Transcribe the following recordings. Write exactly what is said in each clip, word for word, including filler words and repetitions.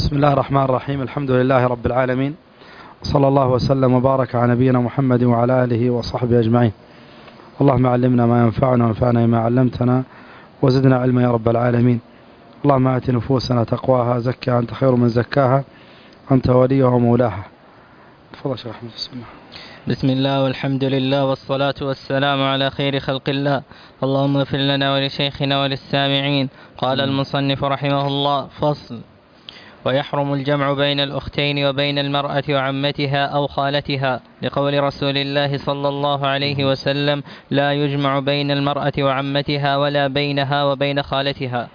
بسم الله الرحمن الرحيم. الحمد لله رب العالمين، صلى الله وسلم وبارك على نبينا محمد وعلى آله وصحبه أجمعين. اللهم علمنا ما ينفعنا وانفعنا ما علمتنا وزدنا علما يا رب العالمين. اللهم آت نفوسنا تقواها، زكها أنت خير من زكاها، أنت وليها ومولاها. تفضل شيخ أحمد. بسم الله. بسم الله والحمد لله والصلاة والسلام على خير خلق الله. اللهم اغفر لنا ولشيخنا وللسامعين. قال المصنف رحمه الله: فصل. ويحرم الجمع بين الأختين وبين المرأة وعمتها أو خالتها، لقول رسول الله صلى الله عليه وسلم: لا يجمع بين المرأة وعمتها ولا بينها وبين خالتها.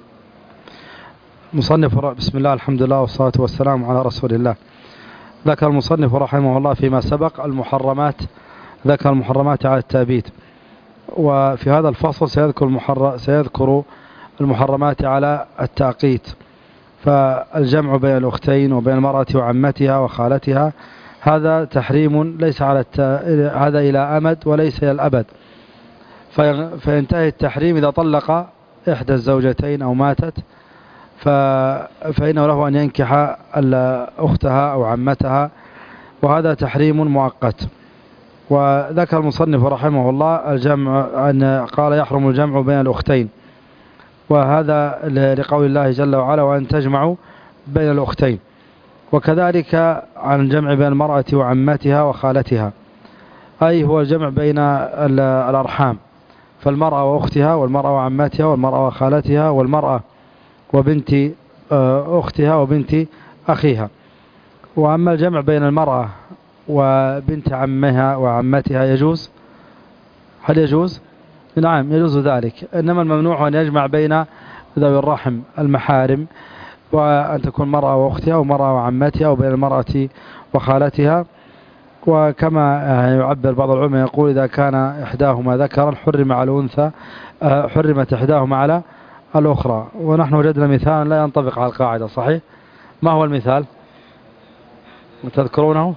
مصنف بسم الله الحمد لله والصلاة والسلام على رسول الله. ذكر المصنف رحمه الله فيما سبق المحرمات، ذكر المحرمات على التابيت، وفي هذا الفصل سيذكر, المحر... سيذكر المحرمات على التعقيت. فالجمع بين الأختين وبين المرأة وعمتها وخالتها هذا تحريم ليس على الت... هذا إلى أمد وليس إلى الأبد، في... فينتهي التحريم إذا طلق إحدى الزوجتين أو ماتت، ف... فإنه له أن ينكح أختها أو عمتها، وهذا تحريم مؤقت. وذكر المصنف رحمه الله الجمع، أن قال يحرم الجمع بين الأختين، وهذا لقول الله جل وعلا: وأن تجمعوا بين الأختين. وكذلك عن الجمع بين المرأة وعمتها وخالتها، أي هو الجمع بين الأرحام، فالمرأة وأختها والمرأة وعمتها والمرأة وخالتها والمرأة وبنت أختها وبنت أخيها. وأما الجمع بين المرأة وبنت عمها وعمتها يجوز؟ هل يجوز؟ نعم يجوز ذلك، إنما الممنوع أن يجمع بين ذوي الرحم المحارم، وأن تكون مرأة وأختها ومرأة وعمتها، وبين المرأة وخالتها. وكما يعبر بعض العلماء يقول: إذا كان إحداهما ذكرا حرم على الأنثى، حرمت إحداهما على الأخرى. ونحن وجدنا مثالا لا ينطبق على القاعدة، صحيح؟ ما هو المثال؟ تذكرونه؟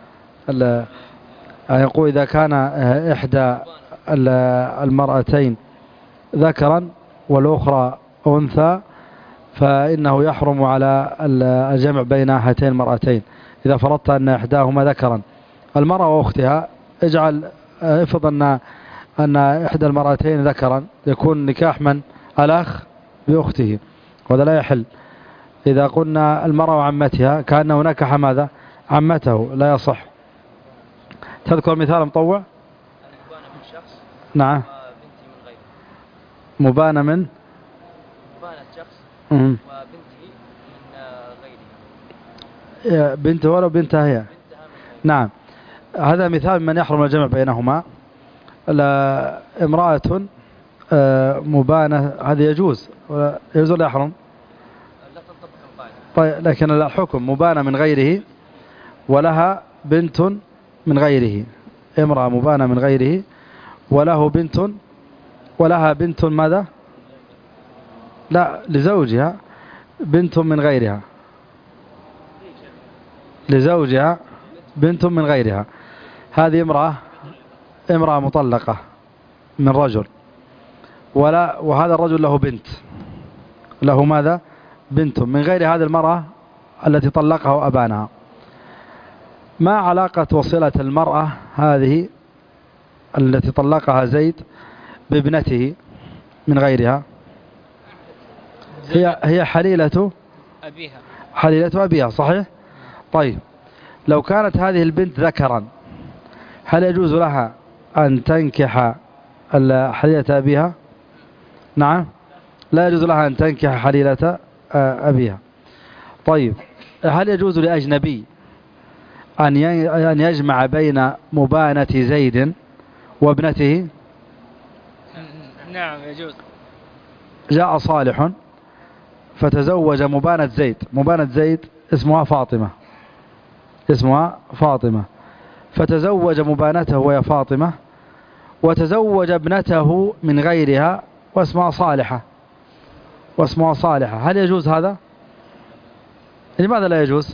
يقول: إذا كان إحدى المرأتين ذكرا والأخرى أنثى فإنه يحرم على الجمع بين هاتين المرأتين. إذا فرضت أن إحداهما ذكرا، المرأة وأختها، اجعل افرض أن أن إحدى المرأتين ذكرا، يكون نكاح من؟ الأخ بأخته، وهذا لا يحل. إذا قلنا المرأة وعمتها كأنه نكح ماذا؟ عمته، لا يصح. تذكر مثال مطوع؟ مبانة من شخص نعم. وبنتي من غيره. مبانة من؟ مبانة شخص مم. وبنتي من غيره. بنته ولا بنتها هي؟ نعم. هذا مثال من يحرم الجمع بينهما. امرأة مبانة، هذا يجوز يجوز ولا يحرم؟ لا تنطبق القاعدة. طيب، لكن الحكم مبانة من غيره ولها بنت من غيره. امرأة مبانة من غيره وله بنت، ولها بنت ماذا؟ لا، لزوجها بنت من غيرها، لزوجها بنت من غيرها. هذه امرأة امرأة مطلقة من رجل، ولا وهذا الرجل له بنت، له ماذا؟ بنت من غير هذه المرأة التي طلقها وأبانها. ما علاقة وصلة المرأة هذه التي طلقها زيد بابنته من غيرها؟ هي هي حليلة أبيها، حليلة أبيها، صحيح؟ طيب، لو كانت هذه البنت ذكرا، هل يجوز لها أن تنكح حليلة أبيها؟ نعم، لا يجوز لها أن تنكح حليلة أبيها. طيب، هل يجوز لأجنبي أن يجمع بين مبانة زيد وابنته؟ نعم يجوز. جاء صالح فتزوج مبانة زيد، مبانة زيد اسمها فاطمة، اسمها فاطمة، فتزوج مبانته وهي فاطمة، وتزوج ابنته من غيرها واسمها صالحة، واسمها صالحة. هل يجوز هذا؟ لماذا لا يجوز؟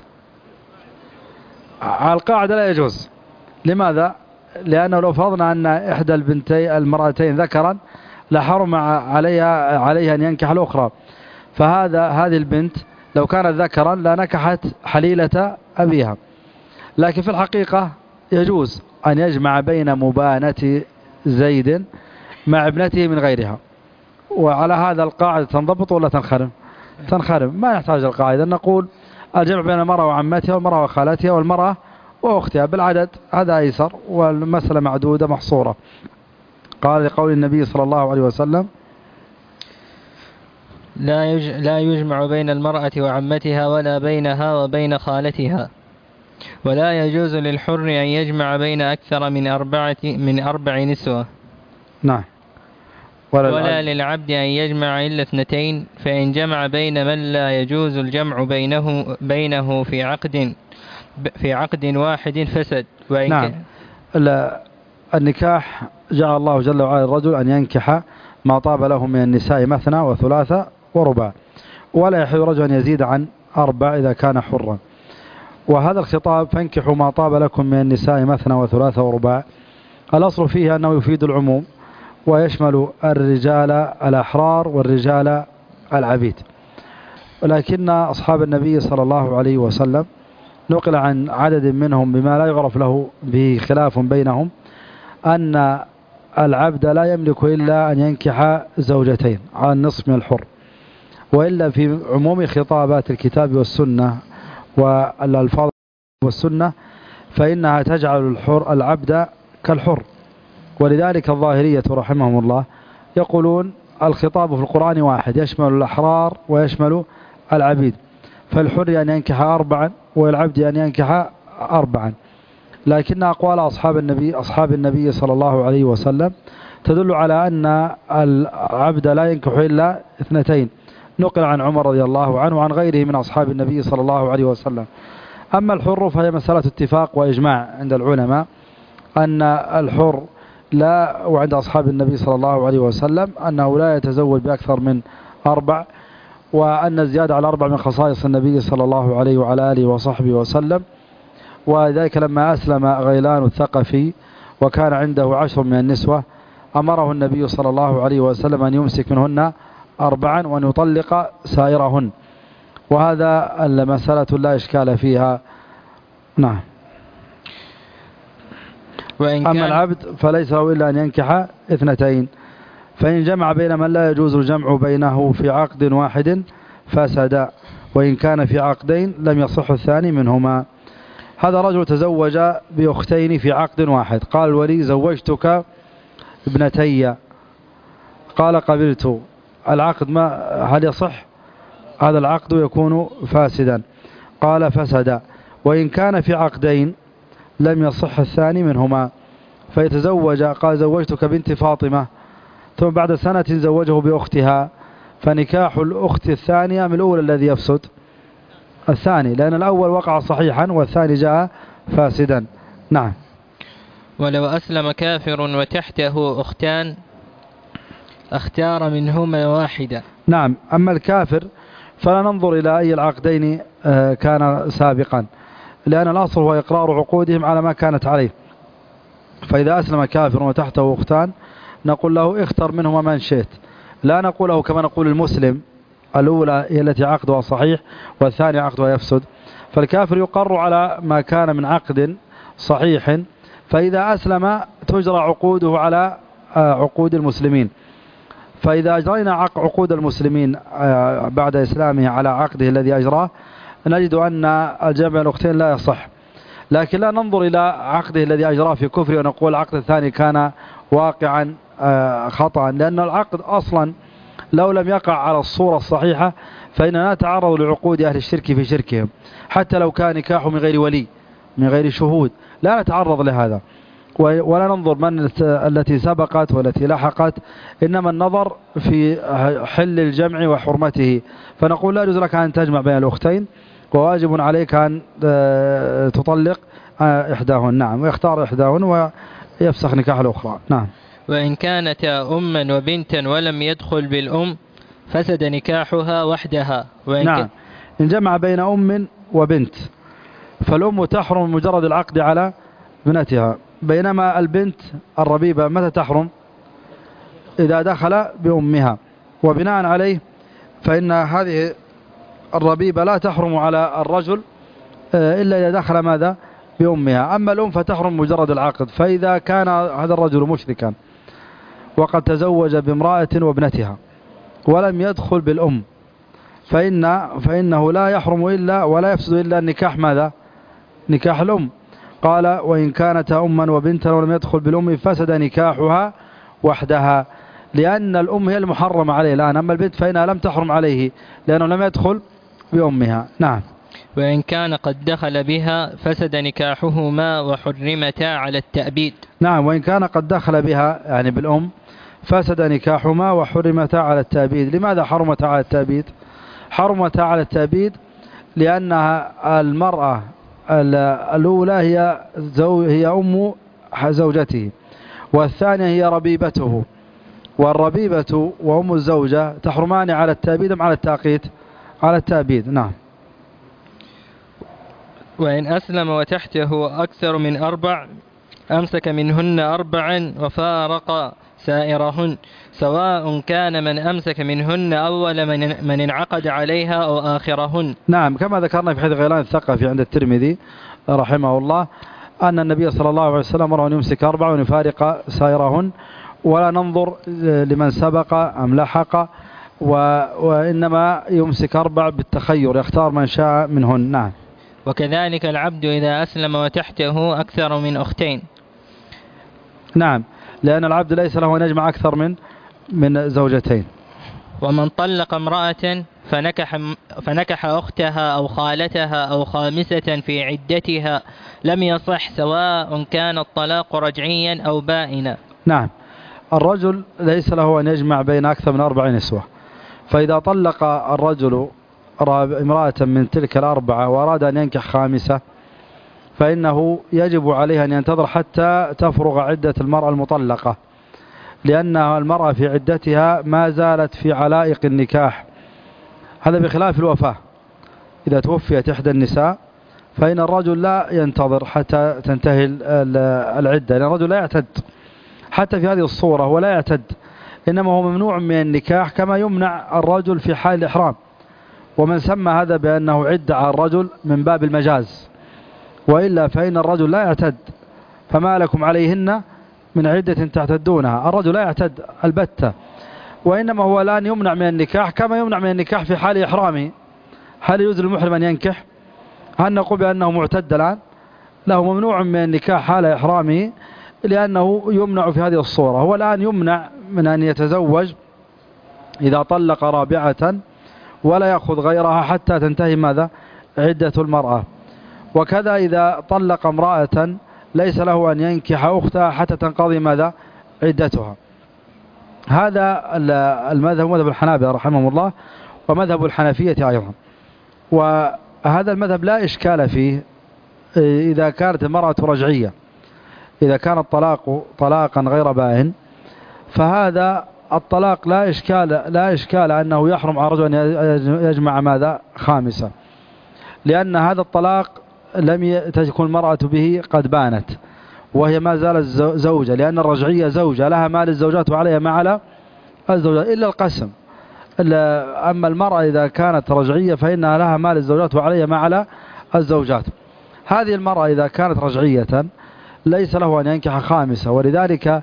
على القاعدة لا يجوز. لماذا؟ لأنه لو فرضنا أن إحدى البنتين المرأتين ذكرا لحرم عليها عليها أن ينكح الأخرى، فهذا هذه البنت لو كانت ذكرا لنكحت حليلة أبيها، لكن في الحقيقة يجوز أن يجمع بين مبانة زيد مع ابنته من غيرها. وعلى هذا القاعدة تنضبط ولا تنخرم؟ تنخرم، ما يحتاج القاعدة. نقول الجمع بين المرأة وعمتها والمرأة وخالتها والمرأة وأختها بالعدد، هذا أيسر، والمسألة معدودة محصورة. قال لقول النبي صلى الله عليه وسلم: لا يج... لا يجمع بين المرأة وعمتها ولا بينها وبين خالتها، ولا يجوز للحر أن يجمع بين أكثر من أربعة من أربع نسوة. نعم. ولا, ولا للعبد أن يجمع إلا اثنتين، فإن جمع بين من لا يجوز الجمع بينه بينه في عقد في عقد واحد فسد. وإن نعم. النكاح جعل الله جل وعلا الرجل أن ينكح ما طاب له من النساء مثنى وثلاثة ورباع، ولا يحل رجل أن يزيد عن أربع إذا كان حرا. وهذا الخطاب فانكحوا ما طاب لكم من النساء مثنى وثلاثة ورباع، الأصل فيه أنه يفيد العموم ويشمل الرجال الأحرار والرجال العبيد. ولكن أصحاب النبي صلى الله عليه وسلم نقل عن عدد منهم بما لا يعرف له به خلاف بينهم أن العبد لا يملك إلا أن ينكح زوجتين على النصف من الحر، وإلا في عموم خطابات الكتاب والسنة والألفاظ والسنة فإنها تجعل الحر العبد كالحر. ولذلك الظاهرية رحمهم الله يقولون الخطاب في القرآن واحد، يشمل الأحرار ويشمل العبيد، فالحر أن ينكح أربعا والعبد أن ينكح أربعا. لكن أقوال أصحاب النبي أصحاب النبي صلى الله عليه وسلم تدل على أن العبد لا ينكح إلا اثنتين، نقل عن عمر رضي الله عنه وعن غيره من أصحاب النبي صلى الله عليه وسلم. أما الحر فهي مسألة اتفاق وإجماع عند العلماء أن الحر لا، وعند أصحاب النبي صلى الله عليه وسلم أنه لا يتزوج بأكثر من أربع، وأن الزيادة على أربع من خصائص النبي صلى الله عليه وعلى آله وصحبه وسلم. وذلك لما أسلم غيلان الثقفي وكان عنده عشر من النسوة أمره النبي صلى الله عليه وسلم أن يمسك منهن أربعا وأن يطلق سائرهن، وهذا المسألة لا إشكال فيها. نعم. وإن أما العبد فليس له إلا أن ينكح اثنتين، فإن جمع بين من لا يجوز الجمع بينه في عقد واحد فسد، وإن كان في عقدين لم يصح الثاني منهما. هذا رجل تزوج بأختين في عقد واحد، قال الولي زوجتك ابنتي، قال قبلت، العقد ما هل يصح؟ هذا العقد يكون فاسدا. قال فسد. وإن كان في عقدين لم يصح الثاني منهما، فيتزوج، قال زوجتك بنت فاطمة، ثم بعد سنة زوجه بأختها، فنكاح الأخت الثانية من الأول الذي يفسد الثاني، لأن الأول وقع صحيحا والثاني جاء فاسدا. نعم. ولو أسلم كافر وتحته أختان اختار منهما واحدة. نعم. أما الكافر فلا ننظر إلى أي العقدين كان سابقا، لأن الأصل هو إقرار عقودهم على ما كانت عليه. فإذا أسلم كافر وتحته أختان نقول له اختر منهما من شئت، لا نقول له كما نقول المسلم الأولى هي التي عقدها صحيح والثانية عقدها يفسد. فالكافر يقر على ما كان من عقد صحيح، فإذا أسلم تجرى عقوده على عقود المسلمين. فإذا أجرينا عقود المسلمين بعد إسلامه على عقده الذي أجراه نجد أن الجمع الأختين لا يصح، لكن لا ننظر إلى عقده الذي أجراه في كفر ونقول العقد الثاني كان واقعا خطأ، لأن العقد أصلا لو لم يقع على الصورة الصحيحة فإننا نتعرض لعقود أهل الشرك في شركهم، حتى لو كان نكاح من غير ولي من غير شهود لا نتعرض لهذا، ولا ننظر من التي سبقت والتي لحقت، إنما النظر في حل الجمع وحرمته. فنقول لا يجوز لك أن تجمع بين الأختين، وواجب عليك أن تطلق إحداهن. نعم. ويختار إحداهن ويفسخ نكاح الأخرى. نعم. وإن كانت أما وبنتا ولم يدخل بالأم فسد نكاحها وحدها. وإن نعم. إن جمع بين أم وبنت فالأم تحرم مجرد العقد على ابنتها، بينما البنت الربيبة متى تحرم؟ إذا دخل بأمها. وبناء عليه فإن هذه الربيبة لا تحرم على الرجل إلا إذا دخل ماذا بأمها. أما الأم فتحرم مجرد العقد. فإذا كان هذا الرجل مشركا وقد تزوج بامرأة وابنتها ولم يدخل بالأم فإن فإنه لا يحرم إلا ولا يفسد إلا النكاح ماذا نكاح الأم. قال وإن كانت أما وبنتا ولم يدخل بالأم فسد نكاحها وحدها، لأن الأم هي المحرمة عليه الآن، أما البنت فإنها لم تحرم عليه لأنه لم يدخل بأمها. نعم. وإن كان قد دخل بها فسد نكاحهما وحرمتا على التأبيد. نعم، وإن كان قد دخل بها يعني بالأم فسد نكاحهما وحرمتا على التأبيد. لماذا حرمتا على التأبيد؟ حرمتا على التأبيد لأنها المرأة الأولى هي, زو هي أم زوجته، والثانية هي ربيبته، والربيبة وأم الزوجة تحرمان على التأبيد أم على التأقيت؟ على التأبيد. نعم. وإن أسلم وتحته أكثر من أربع أمسك منهن أربعا وفارق سائرهن، سواء كان من أمسك منهن أول من, من انعقد عليها أو آخرهن. نعم، كما ذكرنا في حديث غيلان الثقفي عند الترمذي رحمه الله أن النبي صلى الله عليه وسلم أمر أن يمسك أربع وأن يفارق سائرهن، ولا ننظر لمن سبق أم لحق، وإنما يمسك أربع بالتخير يختار من شاء منهن. نعم. وكذلك العبد إذا أسلم وتحته أكثر من أختين. نعم، لأن العبد ليس له أن يجمع أكثر من من زوجتين. ومن طلق امرأة فنكح, فنكح أختها أو خالتها أو خامسة في عدتها لم يصح، سواء كان الطلاق رجعيا أو بائنا. نعم، الرجل ليس له أن يجمع بين أكثر من أربع نسوة، فإذا طلق الرجل امرأة من تلك الأربعة وأراد أن ينكح خامسة فإنه يجب عليه أن ينتظر حتى تفرغ عدة المرأة المطلقة، لأن المرأة في عدتها ما زالت في علائق النكاح. هذا بخلاف الوفاة، إذا توفيت إحدى النساء فإن الرجل لا ينتظر حتى تنتهي العدة، لأن الرجل لا يعتد حتى في هذه الصورة، هو لا يعتد، إنما هو ممنوع من النكاح كما يمنع الرجل في حال الإحرام. ومن سمى هذا بأنه عدة على الرجل من باب المجاز، وإلا فإن الرجل لا يعتد، فما لكم عليهن من عدة تعتدونها. الرجل لا يعتد البتة، وإنما هو الآن يمنع من النكاح كما يمنع من النكاح في حال إحرامه. هل يجوز للمحرم أن ينكح؟ هل نقول بأنه معتد الآن؟ له ممنوع من النكاح حال إحرامه، لأنه يمنع في هذه الصورة. هو الآن يمنع من أن يتزوج إذا طلق رابعة ولا يأخذ غيرها حتى تنتهي ماذا؟ عدة المرأة. وكذا إذا طلق امرأة ليس له أن ينكح أختها حتى تنقضي ماذا؟ عدتها. هذا المذهب مذهب الحنابلة رحمهم الله، ومذهب الحنفية أيضا. وهذا المذهب لا إشكال فيه إذا كانت المرأة رجعية، إذا كان الطلاق طلاقا غير بائن فهذا الطلاق لا إشكال لا إشكال أنه يحرم على الرجل أن يجمع ماذا؟ خامسة، لأن هذا الطلاق لم تكن المرأة به قد بانت وهي ما زالت زوجة، لأن الرجعية زوجة لها مال الزوجات وعليها ما على الزوجات إلا القسم. أما المرأة إذا كانت رجعية فإنها لها مال الزوجات وعليها ما على الزوجات. هذه المرأة إذا كانت رجعية ليس له أن ينكح خامسة، ولذلك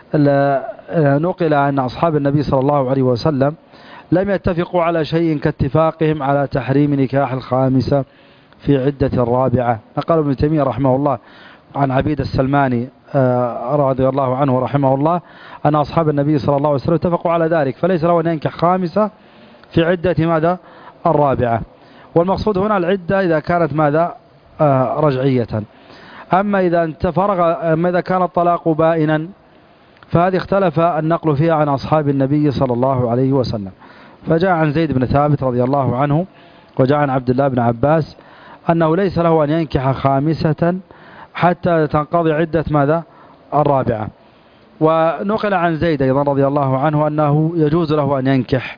نقل أن أصحاب النبي صلى الله عليه وسلم لم يتفقوا على شيء كاتفاقهم على تحريم نكاح الخامسة في عدة الرابعة. نقل ابن تيمية رحمه الله عن عبيد السلماني رضي الله عنه رحمه الله أن أصحاب النبي صلى الله عليه وسلم اتفقوا على ذلك، فليس له أن ينكح خامسة في عدة ماذا؟ الرابعة. والمقصود هنا العدة إذا كانت ماذا؟ رجعية. أما إذا انتفرغ أما إذا كان الطلاق بائنا فهذه اختلف النقل فيها عن أصحاب النبي صلى الله عليه وسلم. فجاء عن زيد بن ثابت رضي الله عنه وجاء عن عبد الله بن عباس أنه ليس له أن ينكح خامسة حتى تنقضي عدة ماذا؟ الرابعة. ونقل عن زيد أيضا رضي الله عنه أنه يجوز له أن ينكح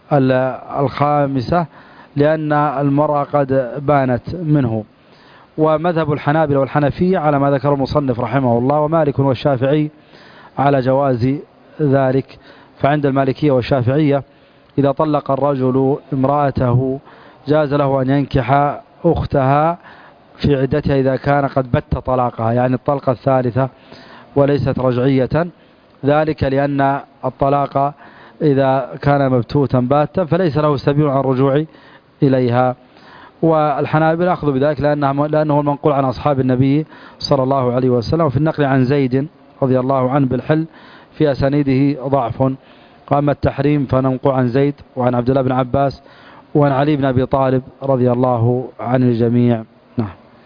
الخامسة لأن المرأة قد بانت منه. ومذهب الحنابلة والحنفية على ما ذكر المصنف رحمه الله، ومالك والشافعي على جواز ذلك. فعند المالكية والشافعية إذا طلق الرجل امرأته جاز له أن ينكح أختها في عدتها إذا كان قد بت طلاقها، يعني الطلقة الثالثة وليست رجعية، ذلك لأن الطلاق إذا كان مبتوتا باتا فليس له سبيل عن الرجوع إليها. والحنابلة أخذوا بذلك لأنه, لأنه المنقول عن أصحاب النبي صلى الله عليه وسلم، وفي النقل عن زيد رضي الله عنه بالحل في أسانيده ضعف. وأما التحريم فننقل عن زيد وعن عبد الله بن عباس وعن علي بن أبي طالب رضي الله عن الجميع. نعم.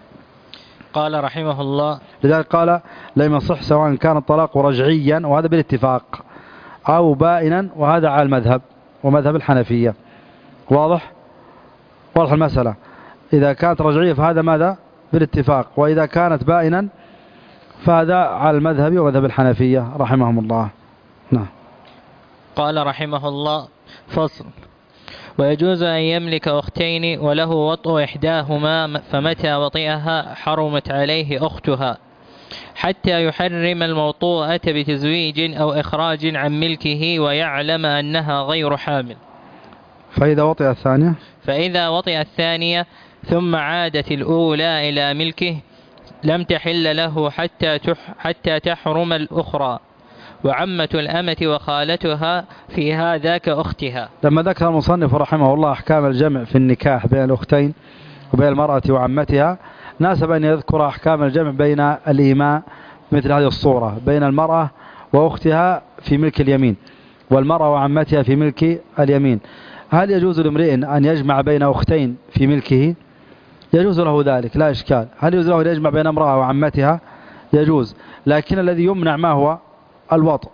قال رحمه الله: لذلك قال لم يصح سواء كان الطلاق رجعيا وهذا بالاتفاق أو بائنا، وهذا على المذهب ومذهب الحنفية. واضح؟ واضح المسألة. إذا كانت رجعية فهذا ماذا؟ بالاتفاق، وإذا كانت بائنا فهذا على المذهب ومذهب الحنفية رحمهم الله. نعم. قال رحمه الله: فصل. ويجوز أن يملك أختين وله وطء إحداهما، فمتى وطئها حرمت عليه أختها حتى يحرم الموطوءة بتزويج أو إخراج عن ملكه ويعلم أنها غير حامل. فإذا وطئ الثانية فإذا وطئ الثانية ثم عادت الأولى إلى ملكه لم تحل له حتى حتى تحرم الأخرى، وعمة الأمة وخالتها في هذا كأختها. لما ذكر المصنف رحمه الله أحكام الجمع في النكاح بين الأختين وبين المرأة وعمتها، ناسب أن يذكر أحكام الجمع بين الإيماء مثل هذه الصورة، بين المرأة وأختها في ملك اليمين والمرأة وعمتها في ملك اليمين. هل يجوز لامرئ أن يجمع بين أختين في ملكه؟ يجوز له ذلك لا إشكال. هل يجوز له أن يجمع بين امرأة وعمتها؟ يجوز، لكن الذي يمنع ما هو الوطء،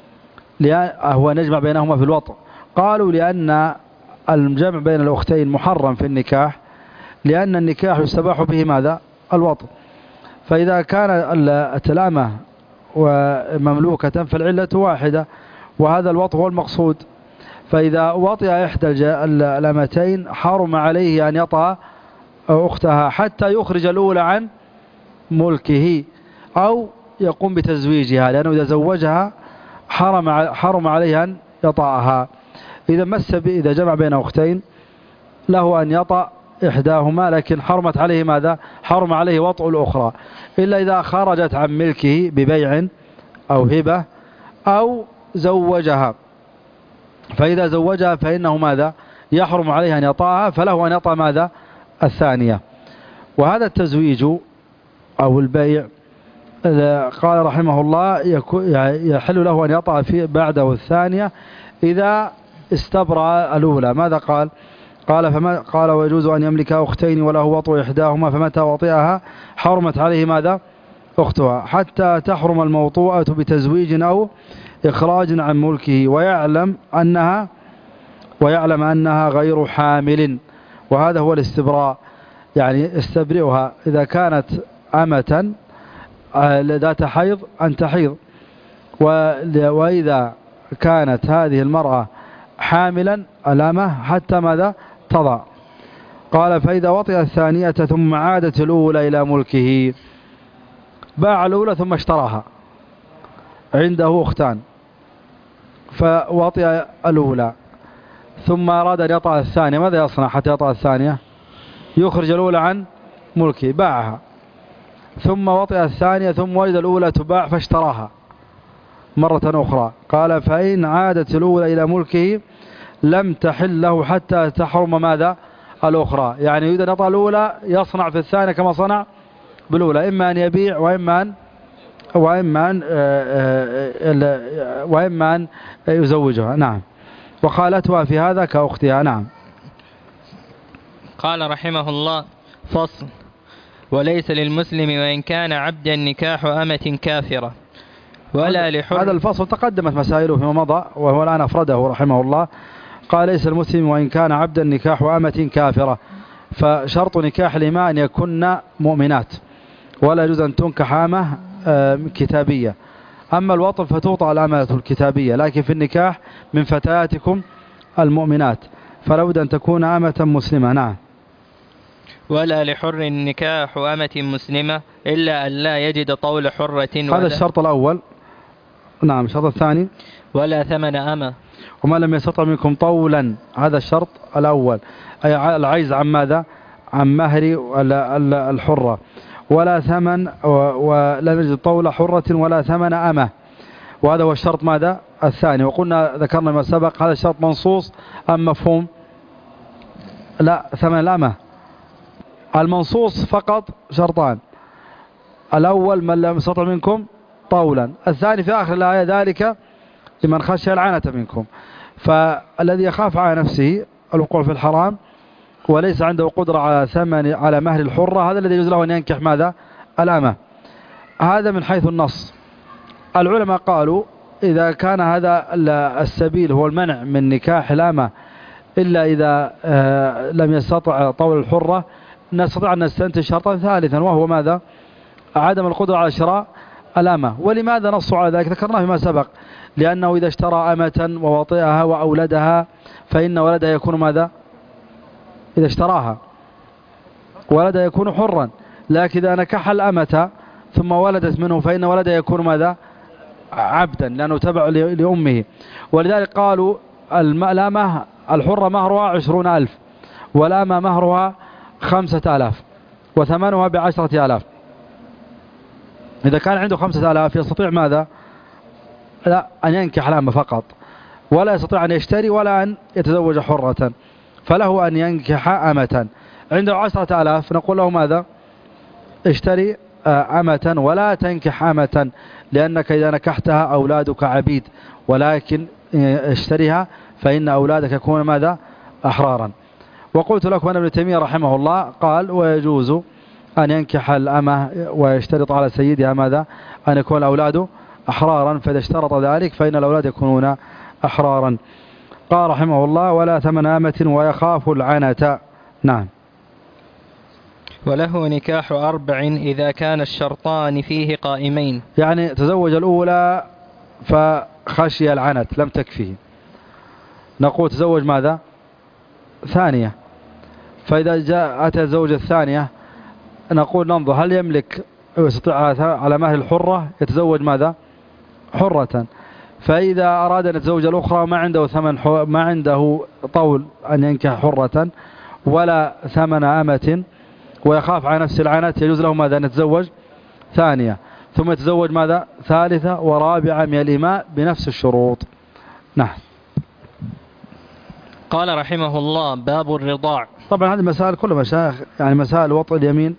هو نجمع بينهما في الوطء. قالوا لأن الجمع بين الأختين محرم في النكاح، لأن النكاح يستباح به ماذا؟ الوطء. فإذا كان التلامة ومملوكة فالعلة واحدة، وهذا الوطء هو المقصود. فإذا وطئ إحدى الأمتين حرم عليه أن يطأ أختها حتى يخرج الأولى عن ملكه أو يقوم بتزويجها، لأنه إذا زوجها حرم حرم عليه أن يطأها. إذا مس إذا جمع بين أختين له أن يطأ إحداهما، لكن حرمت عليه ماذا؟ حرم عليه وطء الأخرى، إلا إذا خرجت عن ملكه ببيع أو هبة أو زوجها. فإذا زوجها فإنه ماذا؟ يحرم عليه أن يطأها، فله أن يطأ ماذا؟ الثانية. وهذا التزويج أو البيع قال رحمه الله يحل له أن يطأ في بعده الثانية إذا استبرأ الأولى. ماذا قال؟ قال فما قال ويجوز أن يملك أختين وله وطء إحداهما، فمتى وطئها حرمت عليه ماذا؟ أختها حتى تحرم الموطوءة بتزويج أو إخراج عن ملكه ويعلم أنها ويعلم أنها غير حامل. وهذا هو الاستبراء، يعني استبرئها إذا كانت أمة ذات حيض أن تحيض، وإذا كانت هذه المرأة حاملا الأمة حتى ماذا؟ تضع. قال فإذا وطئ الثانية ثم عادت الأولى إلى ملكه، باع الأولى ثم اشتراها، عنده أختان فوطئ الأولى ثم أراد أن يطأ الثانية، ماذا يصنع حتى يطأ الثانية؟ يخرج الأولى عن ملكه، باعها ثم وطئ الثانية ثم وجد الأولى تباع فاشتراها مرة أخرى. قال فإن عادت الأولى إلى ملكه لم تحل له حتى تحرم ماذا؟ الأخرى. يعني يريد أن يطأ الأولى يصنع في الثانية كما صنع بالأولى، إما أن يبيع وإما أن وإما أن وإما أن يزوجها. نعم. وخالتها في هذا كأختها. نعم. قال رحمه الله: فصل. وليس للمسلم وإن كان عبدا نكاح أمة كافرة ولا لحر. هذا الفصل تقدمت مسائله فيما مضى، وهو الآن أفرده رحمه الله. قال ليس المسلم وإن كان عبدا نكاح أمة كافرة، فشرط نكاح الإماء أن يكون مؤمنات، ولا يجوز أن تنكح أمة كتابية. أما الوطن فتوطأ الأمة الكتابية، لكن في النكاح من فتياتكم المؤمنات، فلا بد أن تكون أمة مسلمة. نعم. ولا لحر نكاح أمة مسلمة إلا أن لا يجد طول حرة. هذا الشرط الأول. نعم. الشرط الثاني: ولا ثمن أمة. وما لم يستطع منكم طولا، هذا الشرط الأول، أي العجز عن ماذا؟ عن مهر الحرة، ولا ثمن، ولم يجد طول حرة ولا ثمن أمه، وهذا هو الشرط ماذا؟ الثاني. وقلنا ذكرنا ما سبق هذا الشرط منصوص أم مفهوم؟ لا، ثمن الأمه المنصوص فقط شرطان، الأول من لم يستطع منكم طولا، الثاني في آخر الآية ذلك لمن خشي العنة منكم. فالذي يخاف على نفسه الوقوع في الحرام وليس عنده قدرة على ثمن على مهر الحرة، هذا الذي يجوز له أن ينكح ماذا؟ الأمة. هذا من حيث النص. العلماء قالوا إذا كان هذا السبيل هو المنع من نكاح الأمة إلا إذا لم يستطع طول الحرة، نستطيع أن نستنتج شرطا ثالثا، وهو ماذا؟ عدم القدرة على شراء الأمة. ولماذا نصوا على ذلك؟ ذكرناه فيما سبق، لأنه إذا اشترى أمة ووطئها وأولدها فإن ولدها يكون ماذا؟ إذا اشتراها ولدها يكون حرا، لكن إذا نكح الأمة ثم ولدت منه فإن ولدها يكون ماذا؟ عبدا، لأنه تبع لأمه. ولذلك قالوا الأمة الحرة مهرها عشرون ألف، والأمة مهرها خمسة آلاف، وثمنها بعشرة آلاف. إذا كان عنده خمسة آلاف يستطيع ماذا؟ لا، أن ينكح الأمة فقط، ولا يستطيع أن يشتري ولا أن يتزوج حرة، فله أن ينكح أمة. عنده عشرة آلاف نقول له ماذا؟ اشتري أمة ولا تنكح أمة، لأنك إذا نكحتها أولادك عبيد، ولكن اشتريها فإن أولادك يكون ماذا؟ أحرارا. وقلت لكم أن ابن تيمية رحمه الله قال ويجوز أن ينكح الأمة ويشترط على سيدها ماذا؟ أن يكون الأولاد أحرارا، فإذا اشترط ذلك فإن الأولاد يكونون أحرارا. قال رحمه الله ولا ثمن أمة ويخاف العنة. نعم. وله نكاح أربع إذا كان الشرطان فيه قائمين، يعني تزوج الأولى فخشي العنت لم تكفيه، نقول تزوج ماذا؟ ثانية، فإذا جاء أتى الزوج الثانية نقول ننظر هل يملك ويستطيع على مهر الحرة يتزوج ماذا؟ حرة. فإذا أراد أن يتزوج الأخرى ما عنده ثمن، ما عنده طول أن ينكح حرة ولا ثمن أمة ويخاف على نفس العنت، يجوز له ماذا؟ أن يتزوج ثانية، ثم يتزوج ماذا؟ ثالثة ورابعة من الإماء بنفس الشروط. نعم. قال رحمه الله باب الرضاع. طبعا هذه مسائل كل مشايخ، يعني مسائل وطء اليمين،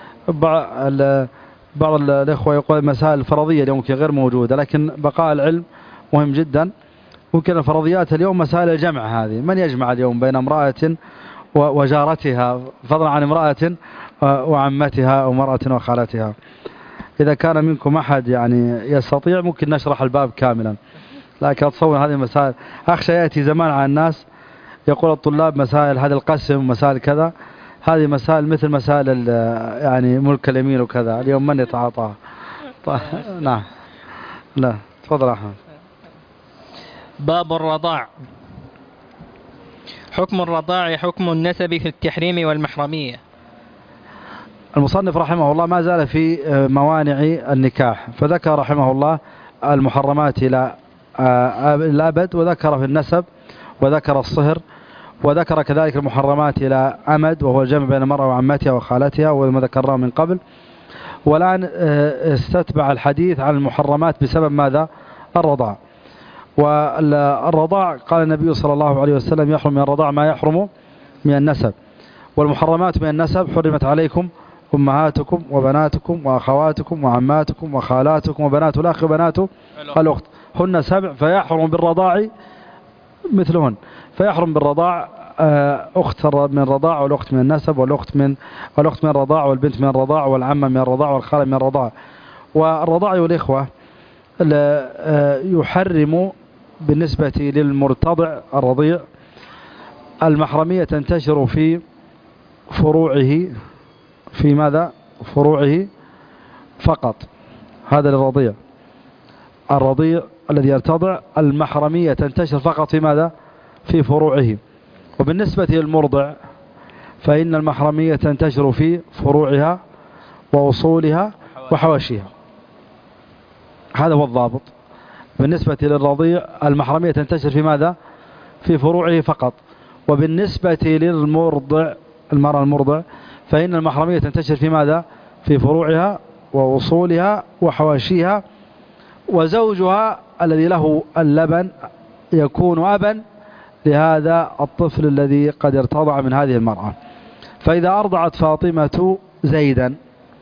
بعض الإخوة يقول مسائل الفرضية اليوم غير موجودة، لكن بقاء العلم مهم جدا. ممكن الفرضيات اليوم مسائل الجمع، هذه من يجمع اليوم بين امرأة وجارتها فضلا عن امرأة وعمتها ومرأة وخالتها؟ إذا كان منكم أحد يعني يستطيع ممكن نشرح الباب كاملا، لكن أتصور هذه المسائل أخشى يأتي زمان على الناس يقول الطلاب مسائل هذا القسم مسائل كذا، هذه مسائل مثل مسائل يعني ملك اليمين وكذا، اليوم من يتعاطاها؟ طيب. نعم. لا تفضل أحمد. باب الرضاع. حكم الرضاع حكم النسب في التحريم والمحرمية. المصنف رحمه الله ما زال في موانع النكاح، فذكر رحمه الله المحرمات إلى الأبد، وذكر في النسب، وذكر الصهر، وذكر كذلك المحرمات إلى أمد وهو الجمع بين المرأة وعمتها وخالتها وما ذكرناه من قبل. والآن استتبع الحديث عن المحرمات بسبب ماذا؟ الرضاع. والرضاع قال النبي صلى الله عليه وسلم يحرم من الرضاع ما يحرم من النسب، والمحرمات من النسب حرمت عليكم أمهاتكم وبناتكم وأخواتكم وعماتكم وخالاتكم وبنات الأخ وبنات الأخت هن سبع، فيحرم بالرضاع مثلهن، فيحرم بالرضاع أخت من الرضاع والأخت من النسب والأخت من والأخت من الرضاع والبنت من الرضاع والعمة من الرضاع والخالة من الرضاع. والرضاع والإخوة يحرم بالنسبة للمرتضع الرضيع المحرمية تنتشر في فروعه، في ماذا؟ فروعه فقط، هذا للرضيع. الرضيع الذي يرتضع المحرمية تنتشر فقط في ماذا؟ في فروعه. وبالنسبة للمرضع فإن المحرمية تنتشر في فروعها وأصولها وحواشيها، هذا هو الضابط. بالنسبة للرضيع المحرمية تنتشر في ماذا؟ في فروعه فقط. وبالنسبة للمرضع المرأة المرضع فإن المحرمية تنتشر في ماذا؟ في فروعها ووصولها وحواشيها. وزوجها الذي له اللبن يكون أبا لهذا الطفل الذي قد ارتضع من هذه المرأة. فإذا أرضعت فاطمة زيدا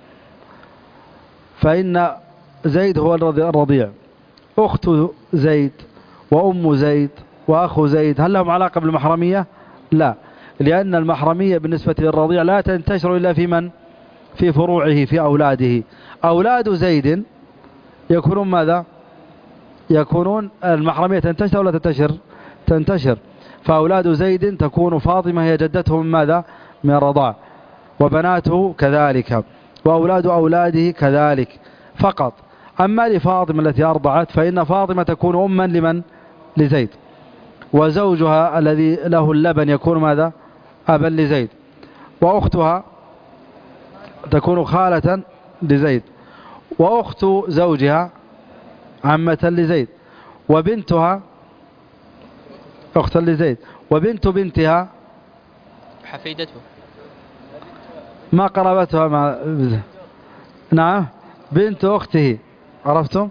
فإن زيد هو الرضيع، أخت زيد وأم زيد وأخو زيد هل لهم علاقة بالمحرمية؟ لا، لأن المحرمية بالنسبة للرضيع لا تنتشر إلا في من؟ في فروعه في أولاده. أولاد زيد يكونون ماذا؟ يكونون المحرمية تنتشر ولا تنتشر؟ تنتشر. فأولاد زيد تكون فاطمة هي جدته من ماذا؟ من الرضاع، وبناته كذلك، وأولاد أولاده كذلك فقط. أما لفاطمة التي أرضعت فإن فاطمة تكون أما لمن؟ لزيد. وزوجها الذي له اللبن يكون ماذا؟ أبا لزيد. وأختها تكون خالة لزيد. وأخت زوجها عمة لزيد. وبنتها أختا لزيد. وبنت بنتها حفيدته ما قرابتها مع نعم بنت أخته، عرفتم؟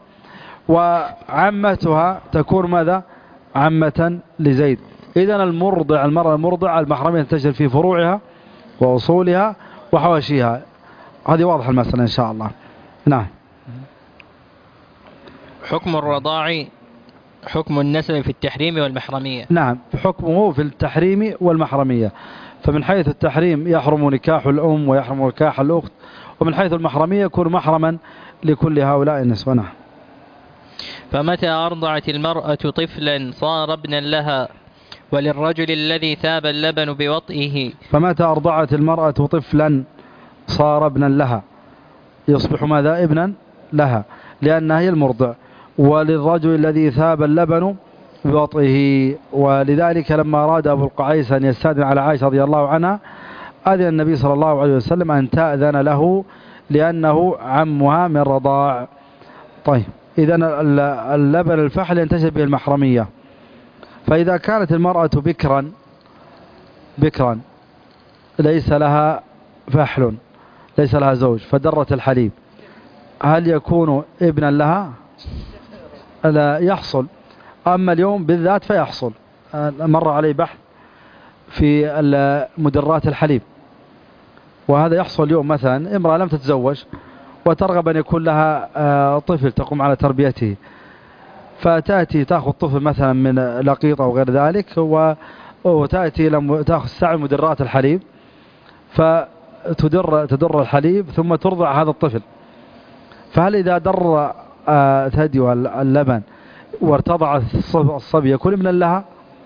وعمتها تكون ماذا؟ عمة لزيد. إذن المرضع المرأة المرضع المحرمية تنتشر في فروعها وأصولها وحواشيها. هذه واضحة المسألة إن شاء الله. نعم. حكم الرضاع حكم النسب في التحريم والمحرمية. نعم، حكمه في التحريم والمحرمية. فمن حيث التحريم يحرم نكاح الأم ويحرم نكاح الأخت، ومن حيث المحرمية يكون محرما لكل هؤلاء النسوة. نعم. فمتى أرضعت المرأة طفلا صار ابنا لها وللرجل الذي ثاب اللبن بوطئه. فمتى أرضعت المرأة طفلا صار ابنا لها، يصبح ماذا؟ ابنا لها، لأنها هي المرضع. وللرجل الذي ثاب اللبن بوطئه. ولذلك لما أراد أبو القعيس أن يستأذن على عائشة رضي الله عنها أذن النبي صلى الله عليه وسلم أن تأذن له لأنه عمها من رضاع. طيب، إذن اللبن الفحل ينتشر به المحرمية. فإذا كانت المرأة بكرا بكرا ليس لها فحل، ليس لها زوج، فدرت الحليب، هل يكون ابنا لها؟ لا يحصل. أما اليوم بالذات فيحصل. مر علي بحث في مدرات الحليب، وهذا يحصل اليوم. مثلا امرأة لم تتزوج وترغب أن يكون لها طفل تقوم على تربيته، فتأتي تأخذ طفل مثلا من لقيط أو غير ذلك، وتأتي لما تأخذ ساعة مدرات الحليب فتدر تدر الحليب ثم ترضع هذا الطفل. فهل إذا در ثدي اللبن وارتضع الصبي يكون ابنا لها؟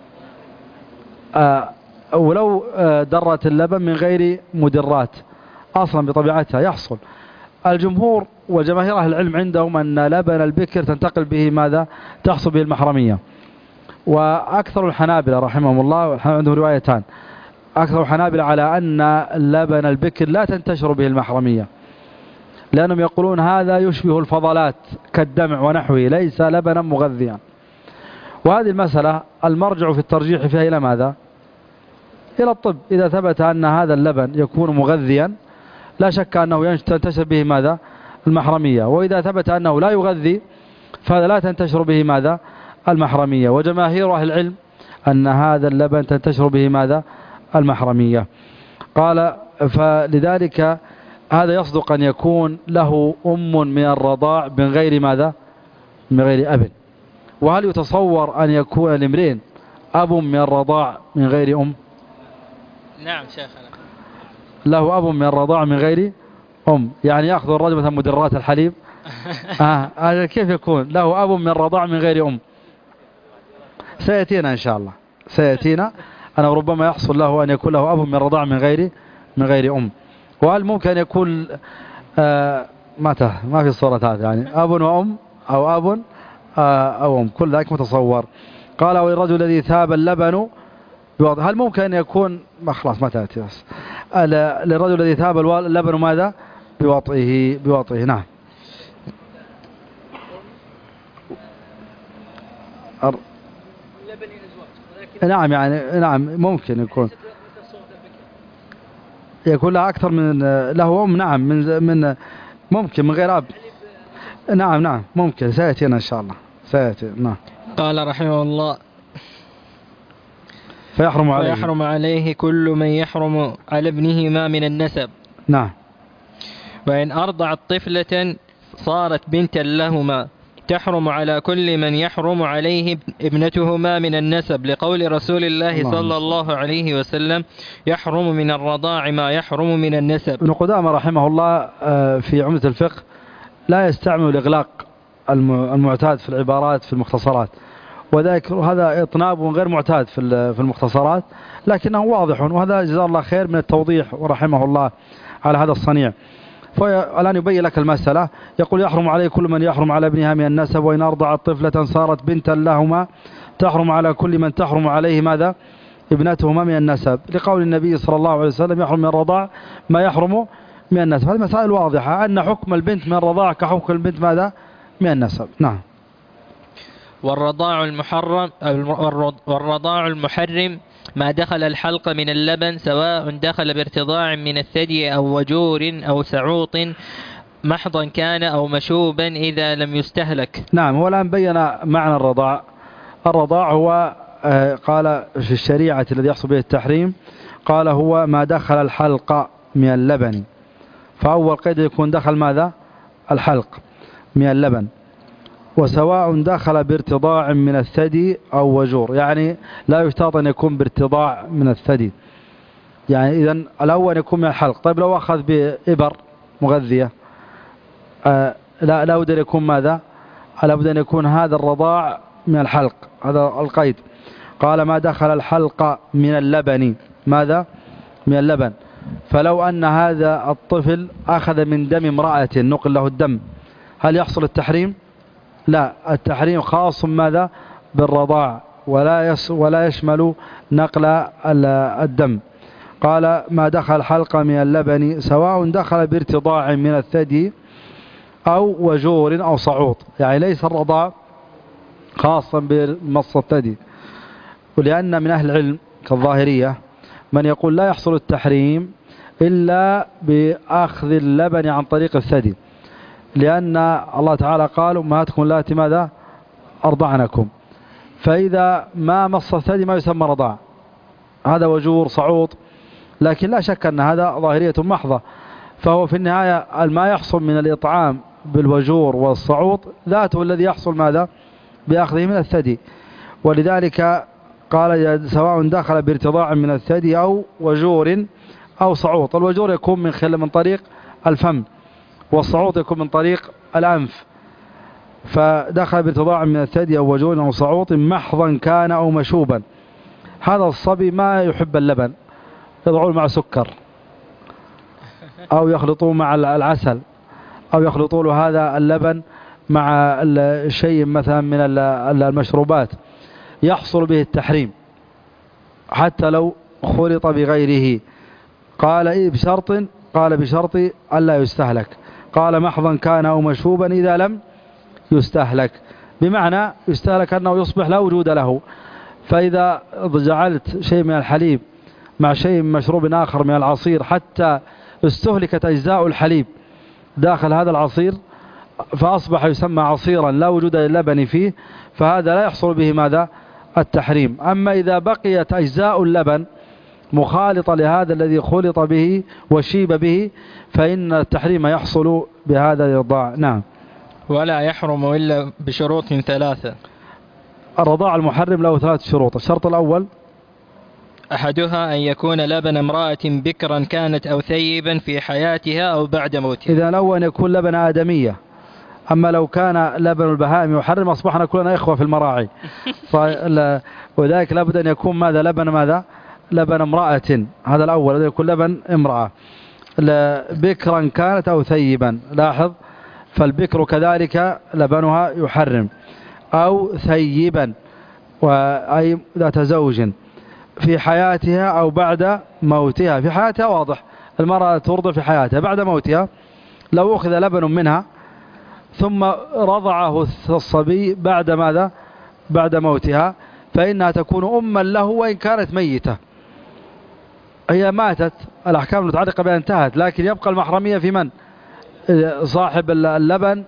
ولو درت اللبن من غير مدرات أصلا بطبيعتها يحصل. الجمهور وجماهير أهل العلم عندهم أن لبن البكر تنتقل به ماذا؟ تحصل به المحرمية. وأكثر الحنابلة رحمهم الله عندهم روايتان، أكثر الحنابلة على أن لبن البكر لا تنتشر به المحرمية، لأنهم يقولون هذا يشبه الفضلات كالدمع ونحوه، ليس لبنا مغذيا. وهذه المسألة المرجع في الترجيح فيها إلى ماذا؟ إلى الطب. إذا ثبت أن هذا اللبن يكون مغذيا لا شك أنه تنتشر به ماذا؟ المحرمية. وإذا ثبت أنه لا يغذي فهذا لا تنتشر به ماذا؟ المحرمية. وجماهير أهل العلم أن هذا اللبن تنتشر به ماذا؟ المحرمية. قال فلذلك هذا يصدق أن يكون له أم من الرضاع من غير ماذا؟ من غير أب. وهل يتصور أن يكون لامرئ أب من الرضاع من غير أم؟ نعم شيخنا، له أب من الرضاع من غير أم، يعني يأخذ الرجل مثلا مدرات الحليب آه هذا كيف يكون له أب من الرضاع من غير أم؟ سيأتينا إن شاء الله، سيأتينا أنا ربما يحصل له أن يكون له أب من الرضاع من غير من غير أم. وهل ممكن يكون آه ما ما في الصورة هذه يعني أب وأم أو أب آه أو أم، كل ذلك متصور. قال والرجل الذي ثاب اللبن بوضع، هل ممكن أن يكون ما خلاص ما تأتي بس للرجل الذي ثاب اللبن ماذا؟ بوطئه بوطئه. نعم. أر... نعم يعني نعم ممكن يكون يكون لها أكثر من له أم. نعم من من ممكن من غير أب. نعم نعم ممكن سيأتينا إن شاء الله سيأتي. نعم. قال رحمه الله فيحرم عليه فيحرم عليه كل من يحرم على ابنهما من النسب. نعم. وإن أرضعت طفلة صارت بنتا لهما تحرم على كل من يحرم عليه ابنتهما من النسب، لقول رسول الله الله صلى الله عليه وسلم يحرم من الرضاع ما يحرم من النسب. ابن قدامة رحمه الله في عمدة الفقه لا يستعمل الإغلاق المعتاد في العبارات في المختصرات، وذلك هذا إطناب غير معتاد في المختصرات لكنه واضح، وهذا جزاه الله خير من التوضيح ورحمه الله على هذا الصنيع. فالآن يبين لك المسألة، يقول يحرم عليه كل من يحرم على ابنها من النسب، وإن أرضعت طفلة صارت بنتا لهما تحرم على كل من تحرم عليه ماذا ابنتهما من النسب، لقول النبي صلى الله عليه وسلم يحرم من الرضاع ما يحرم من النسب. هذه مسائل واضحة أن حكم البنت من الرضاع كحكم البنت ماذا من النسب. نعم. والرضاع المحرم والرضاع المحرم ما دخل الحلق من اللبن، سواء دخل بارتضاع من الثدي أو وجور أو سعوط محضا كان أو مشوبا إذا لم يستهلك. نعم. هو الآن بين معنى الرضاع. الرضاع هو قال في الشريعة الذي يحصل به التحريم، قال هو ما دخل الحلق من اللبن، فأول قيد يكون دخل ماذا الحلق من اللبن، وسواء دخل بارتضاع من الثدي أو وجور، يعني لا يشترط أن يكون بارتضاع من الثدي، يعني إذن الأول يكون من الحلق. طيب لو أخذ بإبر مغذية آه لا لا بد أن يكون ماذا لا بد أن يكون هذا الرضاع من الحلق، هذا القيد. قال ما دخل الحلق من اللبن، ماذا من اللبن. فلو أن هذا الطفل أخذ من دم امرأة نقل له الدم، هل يحصل التحريم؟ لا، التحريم خاص ماذا بالرضاع ولا يس ولا يشمل نقل الدم. قال ما دخل حلقة من اللبن سواء دخل بارتضاع من الثدي أو وجور أو صعوط، يعني ليس الرضاع خاصا بمص الثدي. ولأن من أهل العلم كالظاهرية من يقول لا يحصل التحريم إلا بأخذ اللبن عن طريق الثدي، لأن الله تعالى قال أمهاتكم اللاتي ماذا أرضعنكم، فإذا ما مص الثدي ما يسمى رضاع، هذا وجور صعوط. لكن لا شك أن هذا ظاهرية محضة، فهو في النهاية ما يحصل من الإطعام بالوجور والصعوط ذاته الذي يحصل ماذا بأخذه من الثدي. ولذلك قال سواء دخل بارتضاع من الثدي أو وجور أو صعوط. الوجور يكون من خلال من طريق الفم، والصعوط يكون من طريق الأنف. فدخل بارتضاع من الثدي أو وجور أو صعوط محضا كان أو مشوبا. هذا الصبي ما يحب اللبن، يضعون مع سكر أو يخلطون مع العسل أو يخلطون هذا اللبن مع شيء مثلا من المشروبات، يحصل به التحريم حتى لو خلط بغيره. قال إيه بشرط؟ قال بشرط ألا يستهلك. قال محضا كان أو مشوبا إذا لم يستهلك، بمعنى يستهلك أنه يصبح لا وجود له. فإذا جعلت شيء من الحليب مع شيء من مشروب آخر من العصير حتى استهلكت أجزاء الحليب داخل هذا العصير فأصبح يسمى عصيرا لا وجود للبن فيه، فهذا لا يحصل به ماذا التحريم. أما إذا بقيت أجزاء اللبن مخالطة لهذا الذي خلط به وشيب به فإن التحريم يحصل بهذا الرضاع. نعم. ولا يحرم إلا بشروط ثلاثة. الرضاع المحرم له ثلاث شروط. الشرط الأول أحدها أن يكون لبن امرأة بكرا كانت أو ثيبا في حياتها أو بعد موتها. إذا الأول أن يكون لبن آدمية، أما لو كان لبن البهائم يحرم أصبحنا كلنا إخوة في المراعي. وذلك لابد أن يكون ماذا لبن ماذا لبن امرأة، هذا الأول أن يكون لبن امرأة بكرا كانت أو ثيبا. لاحظ فالبكر كذلك لبنها يحرم، أو ثيبا وأي ذات زوج في حياتها أو بعد موتها. في حياتها واضح، المرأة ترضع في حياتها. بعد موتها لو أخذ لبن منها ثم رضعه الصبي بعد ماذا بعد موتها فإنها تكون أما له وإن كانت ميتة. هي ماتت، الأحكام المتعلقة بها انتهت، لكن يبقى المحرمية في من؟ صاحب اللبن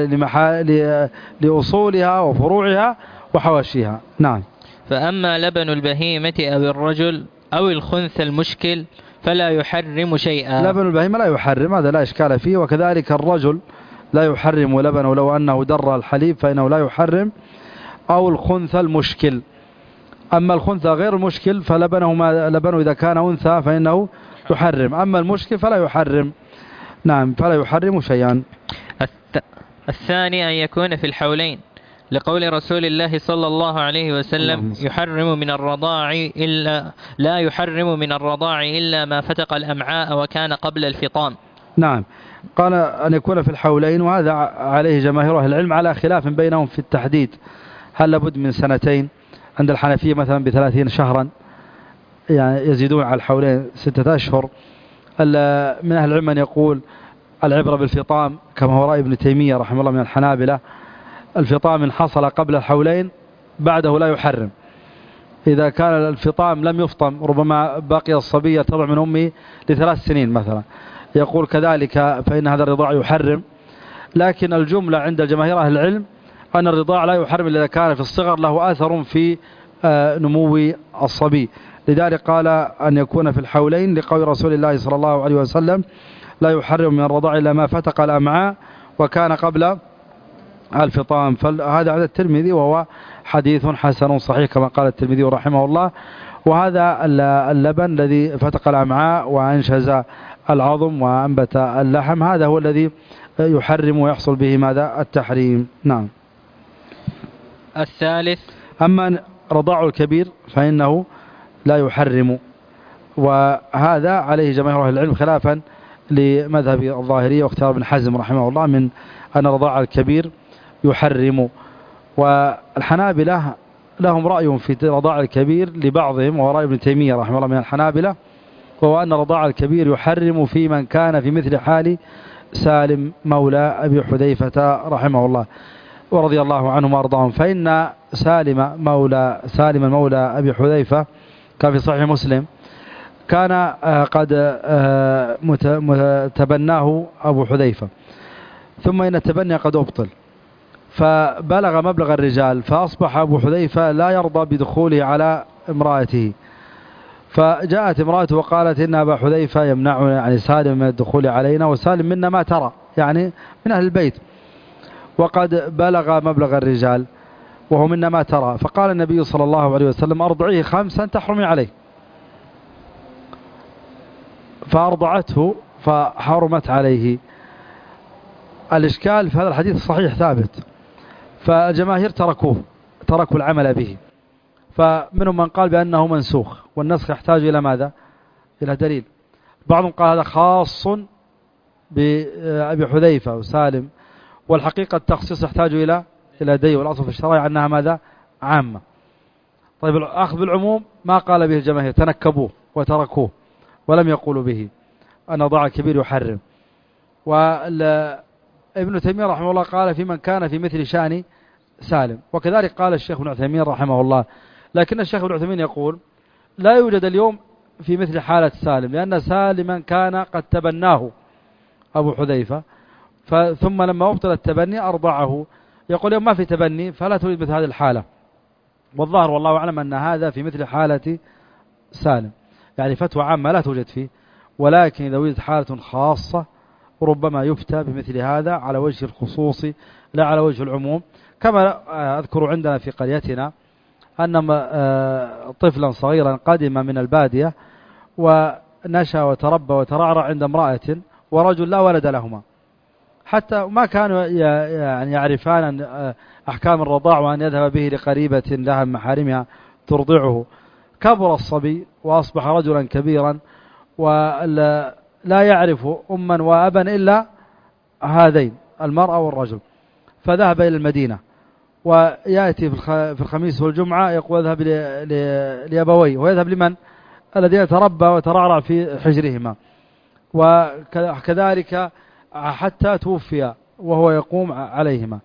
ولأصولها وفروعها وحواشيها. نعم. فأما لبن البهيمة أو الرجل أو الخنث المشكل فلا يحرم شيئا. لبن البهيمة لا يحرم، هذا لا إشكال فيه، وكذلك الرجل لا يحرم لبنه لو أنه در الحليب فإنه لا يحرم، أو الخنث المشكل. أما الخنثى غير المشكل فلبنه ما لبنه إذا كان أنثى فإنه يحرم، أما المشكل فلا يحرم. نعم، فلا يحرم شيئا. الثاني أن يكون في الحولين، لقول رسول الله صلى الله عليه وسلم يحرم من الرضاع إلا لا يحرم من الرضاع إلا ما فتق الأمعاء وكان قبل الفطام. نعم، قال أن يكون في الحولين، وهذا عليه جماهير أهل العلم على خلاف بينهم في التحديد، هل لابد من سنتين؟ عند الحنفية مثلا بثلاثين شهرا، يعني يزيدون على الحولين ستة أشهر. من أهل العلم من يقول العبرة بالفطام كما هو رأي ابن تيمية رحمه الله من الحنابلة، الفطام إن حصل قبل الحولين بعده لا يحرم. إذا كان الفطام لم يفطم، ربما بقي الصبي يرتضع من أمه لثلاث سنين مثلا، يقول كذلك فإن هذا الرضاع يحرم. لكن الجملة عند جماهير أهل العلم أن الرضاع لا يحرم إذا كان في الصغر له أثر في نمو الصبي، لذلك قال أن يكون في الحولين لقول رسول الله صلى الله عليه وسلم لا يحرم من الرضاع إلا ما فتق الأمعاء وكان قبل الفطام. فهذا عند الترمذي وهو حديث حسن صحيح كما قال الترمذي رحمه الله. وهذا اللبن الذي فتق الأمعاء وأنشز العظم وأنبت اللحم هذا هو الذي يحرم ويحصل به ماذا؟ التحريم. نعم. الثالث أما رضاع الكبير فإنه لا يحرم، وهذا عليه جماهير أهل العلم خلافا لمذهب الظاهرية واختيار ابن حزم رحمه الله من أن رضاع الكبير يحرم. والحنابلة لهم رأي في رضاع الكبير لبعضهم، ورأي ابن تيمية رحمه الله من الحنابلة، وهو أن رضاع الكبير يحرم في من كان في مثل حال سالم مولى أبي حذيفة رحمه الله ورضي الله عنهم وأرضاهم. فإن سالم مولى سالم مولى أبي حذيفة كان في صحيح مسلم كان قد تبناه أبو حذيفة، ثم إن التبني قد أبطل فبلغ مبلغ الرجال، فأصبح أبو حذيفة لا يرضى بدخوله على امرأته، فجاءت امرأته وقالت إن أبا حذيفة يمنعنا يعني سالم من الدخول علينا، وسالم منا ما ترى يعني من أهل البيت، وقد بلغ مبلغ الرجال وهو منا ما ترى. فقال النبي صلى الله عليه وسلم أرضعيه خمسا تحرمي عليه، فأرضعته فحرمت عليه. الإشكال في هذا الحديث الصحيح ثابت، فالجماهير تركوه تركوا العمل به، فمنهم من قال بأنه منسوخ، والنسخ يحتاج إلى ماذا؟ إلى دليل. بعضهم قال هذا خاص بأبي حذيفة وسالم، والحقيقة التخصيص يحتاج إلى إلى دليل، والأصل في الشرائع أنها ماذا؟ عامة. طيب الأخذ بالعموم ما قال به الجماهير، تنكبوه وتركوه ولم يقولوا به أن رضاع الكبير يحرم. وابن تيمية رحمه الله قال في من كان في مثل شأن سالم، وكذلك قال الشيخ ابن عثيمين رحمه الله. لكن الشيخ ابن عثيمين يقول لا يوجد اليوم في مثل حالة سالم، لأن سالما كان قد تبناه أبو حذيفة، ثم لما أبطل التبني أرضعه. يقول اليوم ما في تبني فلا توجد مثل هذه الحالة، والظاهر والله أعلم أن هذا في مثل حالة سالم، يعني فتوى عامة لا توجد فيه، ولكن إذا وجدت حالة خاصة ربما يفتى بمثل هذا على وجه الخصوص لا على وجه العموم. كما أذكر عندنا في قريتنا أن طفلا صغيرا قدم من البادية ونشأ وتربى وترعرع عند امرأة ورجل لا ولد لهما، حتى ما كانوا يعني يعرفان أحكام الرضاع وأن يذهب به لقريبة لها من محارمها ترضعه. كبر الصبي وأصبح رجلا كبيرا ولا يعرف أما وأبا إلا هذين المرأة والرجل، فذهب إلى المدينة ويأتي في الخميس والجمعة يقول اذهب لأبوي، ويذهب لمن؟ الذين تربى وترعرع في حجرهما، وكذلك حتى توفي وهو يقوم عليهما.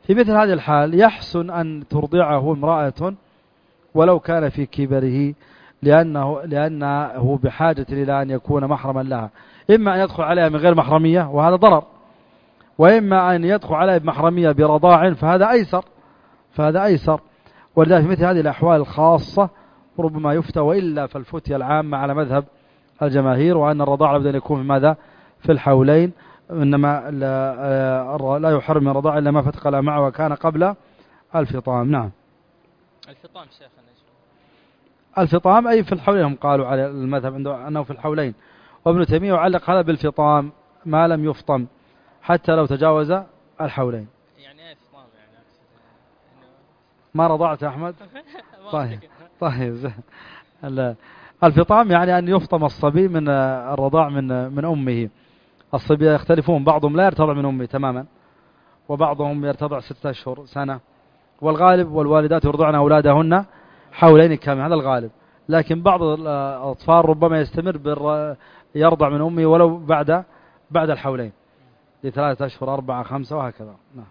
في مثل هذه الحال يحسن أن ترضعه امرأة ولو كان في كبره، لأنه, لأنه بحاجة إلى أن يكون محرما لها، إما أن يدخل عليها من غير محرمية وهذا ضرر، وإما أن يدخل عليها بمحرمية برضاع فهذا أيسر فهذا أيسر ولذلك في مثل هذه الأحوال الخاصة ربما يفتى، وإلا فالفتية العامة على مذهب الجماهير وأن الرضاع لابد أن يكون في ماذا؟ في الحولين، إنما لا, لا يحرم من الرضاع إلا ما فتق لا معه وكان قبل الفطام. نعم. الفطام شيخنا الفطام أي في الحولين، هم قالوا على المذهب عنده أنه في الحولين، وابن تيمية يعلق هذا بالفطام ما لم يفطم حتى لو تجاوز الحولين. يعني ايه فطام؟ يعني ما رضعت أحمد؟ طيب طيب الفطام يعني أن يفطم الصبي من الرضاع من من أمه. الصبي يختلفون، بعضهم لا يرتضع من أمه تماما، وبعضهم يرتضع ستة أشهر سنة، والغالب والوالدات يرضعن أولادهن حولين كامل، هذا الغالب، لكن بعض الأطفال ربما يستمر بر يرضع من أمه ولو بعد بعد الحولين لثلاثة أشهر أربعة خمسة وهكذا. نعم.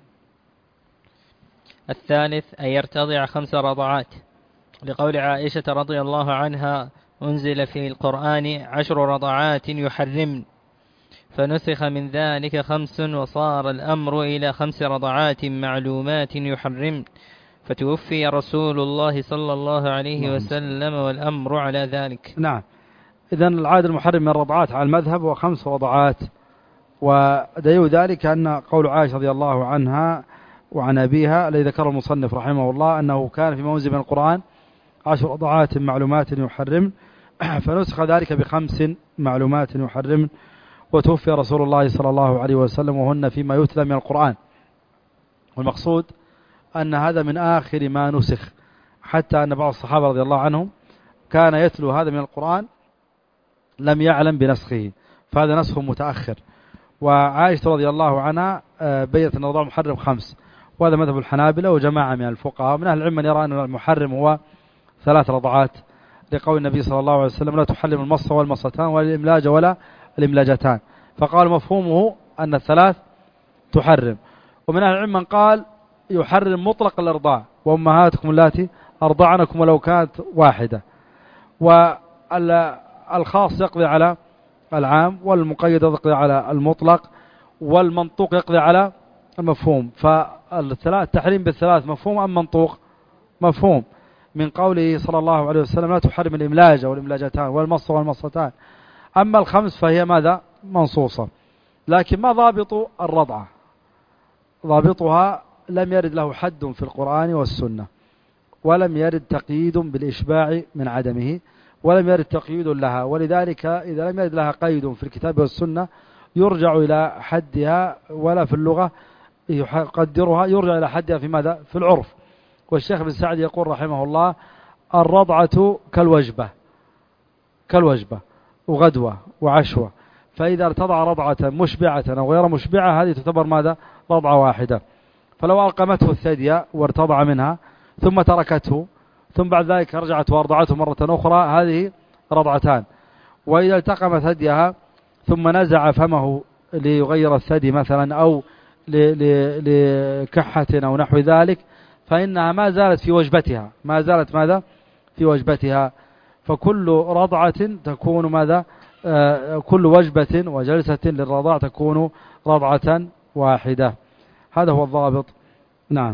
الثالث أن يرتضع خمس رضعات، لقول عائشة رضي الله عنها: أنزل في القرآن عشر رضعات يحرمن، فنسخ من ذلك خمس وصار الأمر إلى خمس رضعات معلومات يحرمن، فتوفي رسول الله صلى الله عليه وسلم والأمر على ذلك. نعم. إذن العادة المحرم من الرضعات على المذهب وخمس رضعات، ودليل ذلك أن قول عائشة رضي الله عنها وعن أبيها الذي ذكر المصنف رحمه الله أنه كان فيما أنزل من القرآن عشر رضعات معلومات يحرم، فنسخ ذلك بخمس معلومات يحرم، وتوفي رسول الله صلى الله عليه وسلم وهن فيما يتلى من القرآن. والمقصود أن هذا من آخر ما نسخ، حتى أن بعض الصحابة رضي الله عنهم كان يتلو هذا من القرآن لم يعلم بنسخه، فهذا نسخ متأخر. وعائشة رضي الله عنها بيّنت أن الرضاع محرم خمس، وهذا مذهب الحنابلة وجماعة من الفقهاء. من أهل العلم من يرى أن المحرم هو ثلاث رضعات، لقول النبي صلى الله عليه وسلم: لا تحرم المصة والمصتان ولا الإملاج ولا الإملاجتان، فقال مفهومه أن الثلاث تحرم. ومن أهل العلم من قال يحرم مطلق الإرضاع، وأمهاتكم اللاتي أرضعنكم ولو كانت واحدة، والخاص يقضي على العام، والمقيد يقضي على المطلق، والمنطوق يقضي على المفهوم. فالثلاث تحريم بالثلاث مفهوم أم منطوق؟ مفهوم، من قوله صلى الله عليه وسلم: لا تحرم الإملاج والإملاجتان والمصة والمصتان. أما الخمس فهي ماذا؟ منصوصة. لكن ما ضابط الرضعة؟ ضابطها لم يرد له حد في القرآن والسنة، ولم يرد تقييد بالإشباع من عدمه، ولم يرد تقييد لها، ولذلك إذا لم يرد لها قيد في الكتاب والسنة يرجع إلى حدها، ولا في اللغة يقدرها، يرجع إلى حدها في ماذا؟ في العرف. والشيخ بن سعد يقول رحمه الله: الرضعة كالوجبة كالوجبة وغدوة وعشوة، فإذا ارتضع رضعة مشبعة أو غير مشبعة هذه تعتبر ماذا؟ رضعة واحدة. فلو ألقمته الثدي وارتضع منها ثم تركته ثم بعد ذلك رجعت وارضعته مرة أخرى هذه رضعتان. وإذا التقم ثديها ثم نزع فمه ليغير الثدي مثلا أو لكحة أو نحو ذلك فإنها ما زالت في وجبتها، ما زالت ماذا؟ في وجبتها. فكل رضعة تكون ماذا؟ آه كل وجبة وجلسة للرضاع تكون رضعة واحدة. هذا هو الضابط. نعم.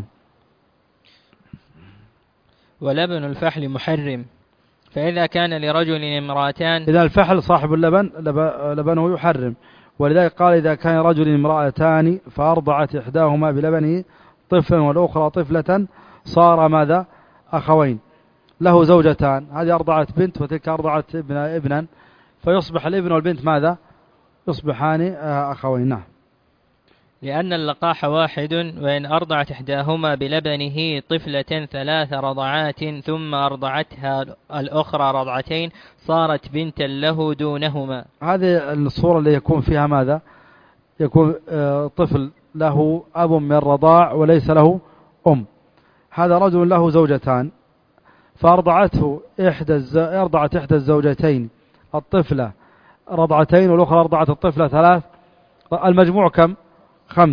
ولبن الفحل محرم، فإذا كان لرجل امرأتان، إذا الفحل صاحب اللبن لبنه يحرم، ولذلك قال: إذا كان رجل امرأتان فأرضعت إحداهما بلبنه طفلا والأخرى طفلة صار ماذا؟ أخوين. له زوجتان، هذه أرضعت بنت وتلك أرضعت ابنا، فيصبح الابن والبنت ماذا؟ يصبحان أخوين. نعم. لأن اللقاح واحد، وإن أرضعت إحداهما بلبنه طفلة ثلاث رضعات ثم أرضعتها الأخرى رضعتين صارت بنتا له دونهما. هذه الصورة اللي يكون فيها ماذا؟ يكون طفل له أب من الرضاع وليس له أم. هذا رجل له زوجتان فأرضعته إحدى الز... أرضعت إحدى الزوجتين الطفلة رضعتين والأخرى أرضعت الطفلة ثلاث، المجموع كم؟ خمس.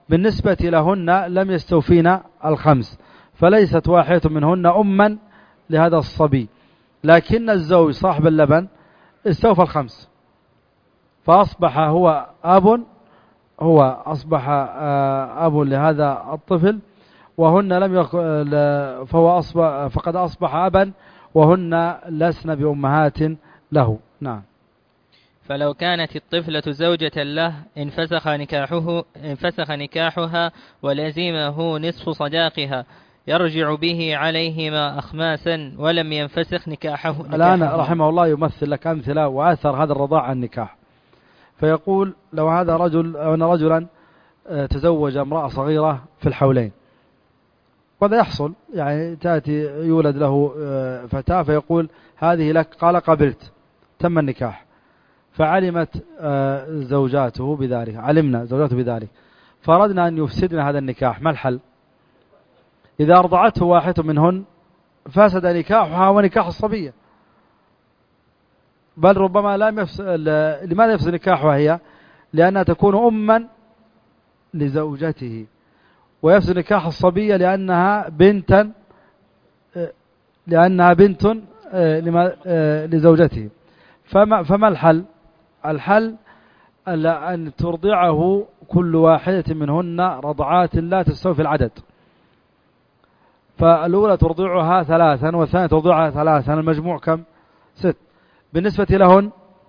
بالنسبة لهن لم يستوفين الخمس، فليست واحدة منهن أما لهذا الصبي، لكن الزوج صاحب اللبن استوفى الخمس، فأصبح هو أب هو أصبح أب لهذا الطفل، وهن لم يك... فهو أصبح فقد أصبح أبا، وهن لسن بأمهات له. نعم. فلو كانت الطفلة زوجة له انفسخ نكاحه انفسخ نكاحها ولزمه نصف صداقها، يرجع به عليهما أخماسا ولم ينفسخ نكاحه. الآن رحمه الله يمثل لك أمثلة وآثر هذا الرضاع عن النكاح، فيقول لو هذا رجل لو أن رجلا تزوج امرأة صغيرة في الحولين، وهذا يحصل، يعني تأتي يولد له فتاة فيقول هذه لك، قال قبلت، تم النكاح، فعلمت زوجاته بذلك، علمنا زوجاته بذلك، فأردنا أن يفسدنا هذا النكاح، ما الحل؟ إذا أرضعته واحدة منهن فسد نكاحها ونكاح الصبية، بل ربما لا يفسد. لماذا يفسد نكاحها هي؟ لأنها تكون أما لزوجته، ويفسد نكاح الصبية لأنها بنتا لأنها بنت لزوجته. فما, فما الحل؟ الحل أن ترضعه كل واحدة منهن رضعات لا تستوفي العدد، فالأولى ترضعها ثلاثا والثانية ترضعها ثلاثا، المجموع كم؟ ست. بالنسبة لهن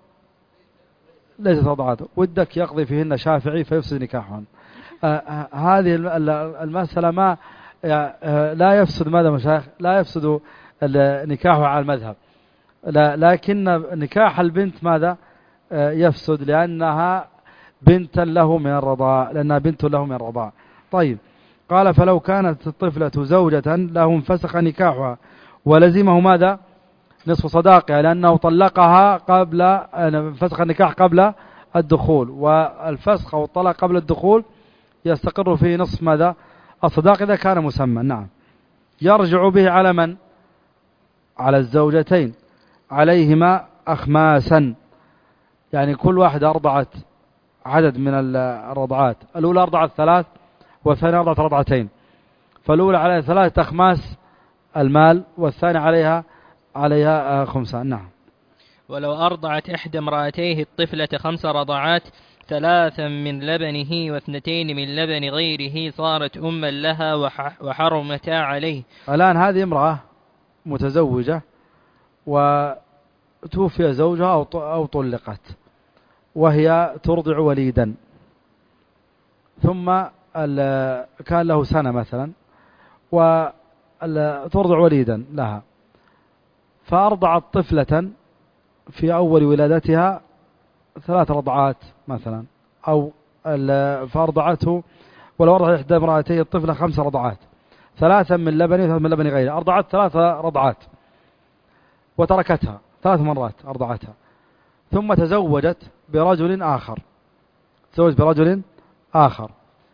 ليست رضعات، ودك يقضي فيهن شافعي فيفسد نكاحهن. آه هذه المسألة ما آه لا يفسد ماذا مشايخ؟ لا يفسد نكاحه على المذهب، لا، لكن نكاح البنت ماذا آه يفسد؟ لأنها بنت له من الرضاع، لأنها بنت له من الرضاع. طيب، قال فلو كانت الطفلة زوجة له انفسخ نكاحها ولزمه ماذا؟ نصف صداقها، لأنه طلقها قبل انفسخ النكاح قبل الدخول، والفسخ أو الطلاق قبل الدخول يستقر فيه نصف ماذا؟ الصداق إذا كان مسمى. نعم. يرجع به على من؟ على الزوجتين، عليهما أخماسا، يعني كل واحدة أرضعت عدد من الرضعات، الأولى أرضعت ثلاث والثانية أرضعت رضعتين، فالأولى عليها ثلاثة أخماس المال، والثانية عليها عليها خمسان. نعم. ولو أرضعت إحدى امرأتيه الطفلة خمس رضعات، ثلاثا من لبنه واثنتين من لبن غيره، صارت أما لها وحرمتا عليه. الآن هذه امرأة متزوجة وتوفي زوجها أو طلقت، وهي ترضع وليدا، ثم كان له سنة مثلا وترضع وليدا لها، فأرضعت طفلة في أول ولادتها ثلاث رضعات مثلا، أو فأرضعته، ولو أرضعت إحدى امرأتيه الطفلة خمس رضعات، ثلاثا من لبنه وثلاثا من لبن غيره، أرضعت ثلاث رضعات وتركتها ثلاث مرات أرضعتها، ثم تزوجت برجل آخر تزوج برجل آخر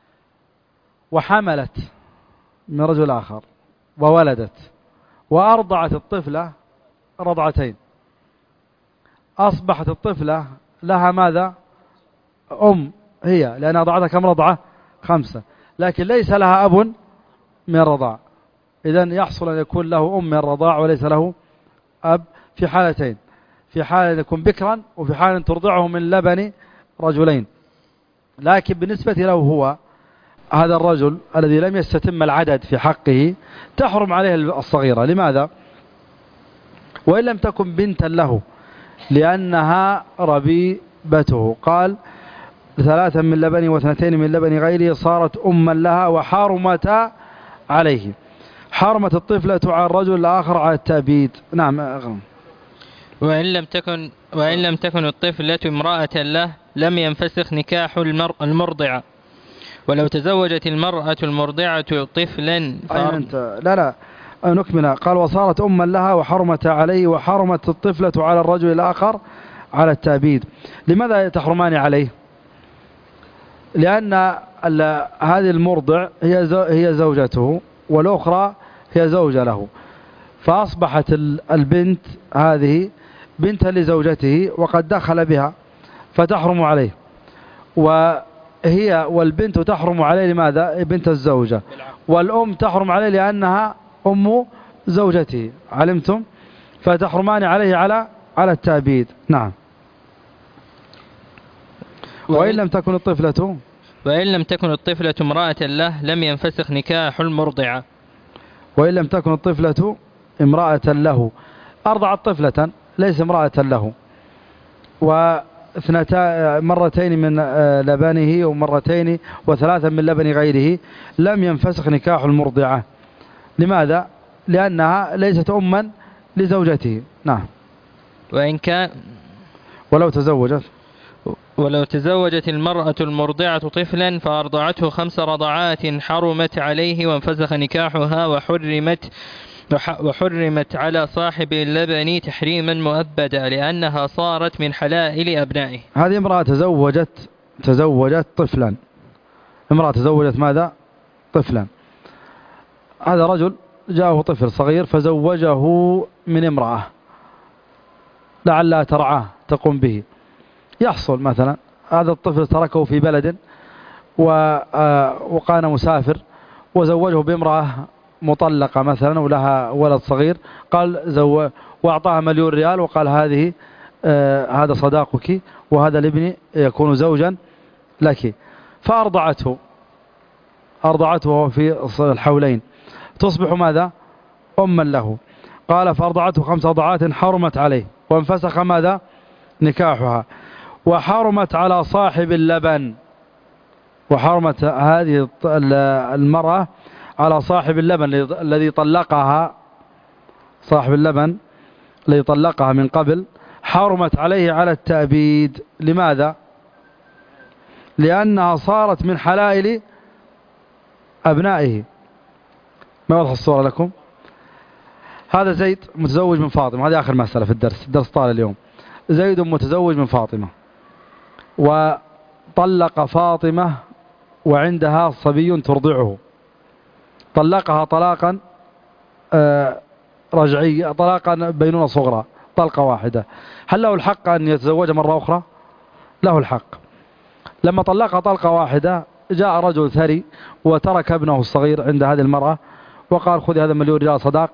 وحملت من رجل آخر وولدت وأرضعت الطفلة رضعتين، أصبحت الطفلة لها ماذا؟ أم هي، لأنها أرضعتها كم رضعة؟ خمسة، لكن ليس لها أب من الرضاع، إذن يحصل أن يكون له أم من الرضاع وليس له أب في حالتين، في حالة يكون بكرا وفي حالة ترضعه من لبن رجلين. لكن بالنسبة له هو هذا الرجل الذي لم يستتم العدد في حقه تحرم عليه الصغيرة. لماذا؟ وإن لم تكن بنتا له، لأنها ربيبته. قال ثلاثا من لبن واثنتين من لبن غيره، صارت أما لها وحرمتا عليه. حرمت الطفلة على الرجل الآخر على التأبيد. نعم. وإن لم تكن وإن لم تكن الطفلة امرأة له لم ينفسخ نكاح المر المرضعة. ولو تزوجت المرأة المرضعة طفلا أنت لا لا نكمل. قال وصارت أما لها وحرمت عليه، وحرمت الطفلة على الرجل الآخر على التأبيد. لماذا تحرمان عليه؟ لأن هذه المرضع هي هي زوجته والأخرى هي زوجة له، فأصبحت البنت هذه بنتا لزوجته وقد دخل بها فتحرم عليه. هي والبنت تحرم عليه لماذا؟ بنت الزوجة. والأم تحرم عليه لأنها أم زوجته، علمتم؟ فتحرمان عليه على على التأبيد. نعم. وإن لم تكن الطفلة وإن لم تكن الطفلة امرأة له لم ينفسخ نكاح المرضعة. وإن لم تكن الطفلة امرأة له، أرضعت طفلة ليس امرأة له، واثنتا مرتين من لبنه ومرتين وثلاثا من لبن غيره، لم ينفسخ نكاح المرضعة. لماذا؟ لأنها ليست أما لزوجته. نعم. وإن كان ولو تزوجت ولو تزوجت المرأة المرضعة طفلا فأرضعته خمس رضعات حرمت عليه وانفسخ نكاحها، وحرمت وحرمت على صاحب اللبن تحريما مؤبدا لأنها صارت من حلائل أبنائه. هذه امرأة تزوجت تزوجت طفلا، امرأة تزوجت ماذا؟ طفلا. هذا رجل جاءه طفل صغير فزوجه من امرأة لعلها ترعاه تقوم به. يحصل مثلا هذا الطفل تركه في بلد وكان مسافر وزوجه بامرأة مطلقة مثلا ولها ولد صغير، قال زو واعطاها مليون ريال وقال هذه آه هذا صداقك وهذا الابن يكون زوجا لك، فأرضعته أرضعته وهو في الحولين، تصبح ماذا؟ أما له. قال فأرضعته خمس رضعات حرمت عليه وانفسخ ماذا؟ نكاحها. وحرمت على صاحب اللبن، وحرمت هذه المرأة على صاحب اللبن الذي طلقها، صاحب اللبن الذي طلقها من قبل، حرمت عليه على التأبيد. لماذا؟ لأنها صارت من حلائل أبنائه. ما وضح الصورة لكم؟ هذا زيد متزوج من فاطمة، هذه آخر مسألة في الدرس، الدرس طال اليوم. زيد متزوج من فاطمة وطلق فاطمة وعندها صبي ترضعه، طلقها طلاقا رجعي، طلاقا بينونة صغرى، طلقة واحدة. هل له الحق أن يتزوجها مرة أخرى؟ له الحق. لما طلقها طلقة واحدة جاء رجل ثري وترك ابنه الصغير عند هذه المرأة وقال خذي هذا مليون ريال صداق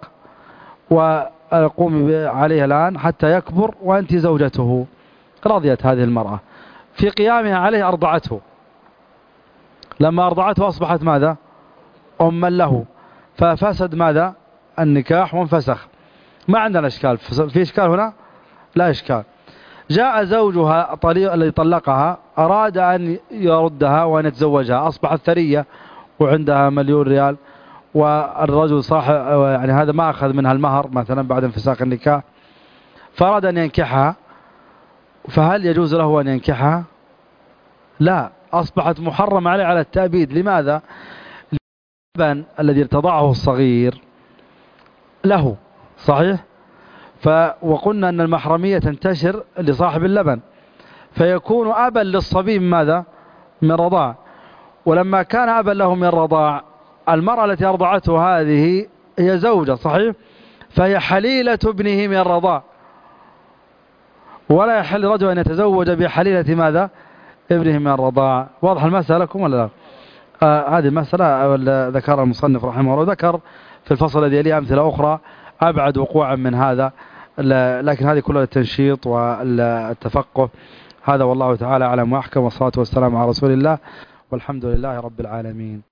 وقومي عليه الآن حتى يكبر وأنت زوجته. رضيت هذه المرأة، في قيامها عليه أرضعته، لما أرضعته أصبحت ماذا؟ أما له، ففسد ماذا؟ النكاح وانفسخ. ما عندنا إشكال، في إشكال هنا؟ لا إشكال. جاء زوجها طليق الذي طلقها أراد أن يردها وأن يتزوجها، أصبحت ثرية وعندها مليون ريال، والرجل صاحب يعني هذا ما أخذ منها المهر مثلا بعد انفساخ النكاح، فأراد أن ينكحها، فهل يجوز له أن ينكحها؟ لا، أصبحت محرم عليه على التأبيد. لماذا؟ اللبن الذي ارتضعه الصغير له صحيح، ف وقلنا أن المحرمية تنتشر لصاحب اللبن، فيكون أبا للصبي من ماذا؟ من رضاع. ولما كان أبا له من رضاع، المرأة التي أرضعته هذه هي زوجة صحيح، فهي حليلة ابنه من الرضاع، ولا يحل رجل أن يتزوج بحليلة ماذا؟ ابنه من الرضاع. واضح المسألة لكم ولا لا؟ آه هذه المسألة ذكرها المصنف رحمه الله، وذكر في الفصل الذي يليه أمثلة أخرى أبعد وقوعا من هذا، لكن هذه كلها التنشيط والتفقه. هذا والله تعالى أعلم وأحكم، والصلاة والسلام على رسول الله، والحمد لله رب العالمين.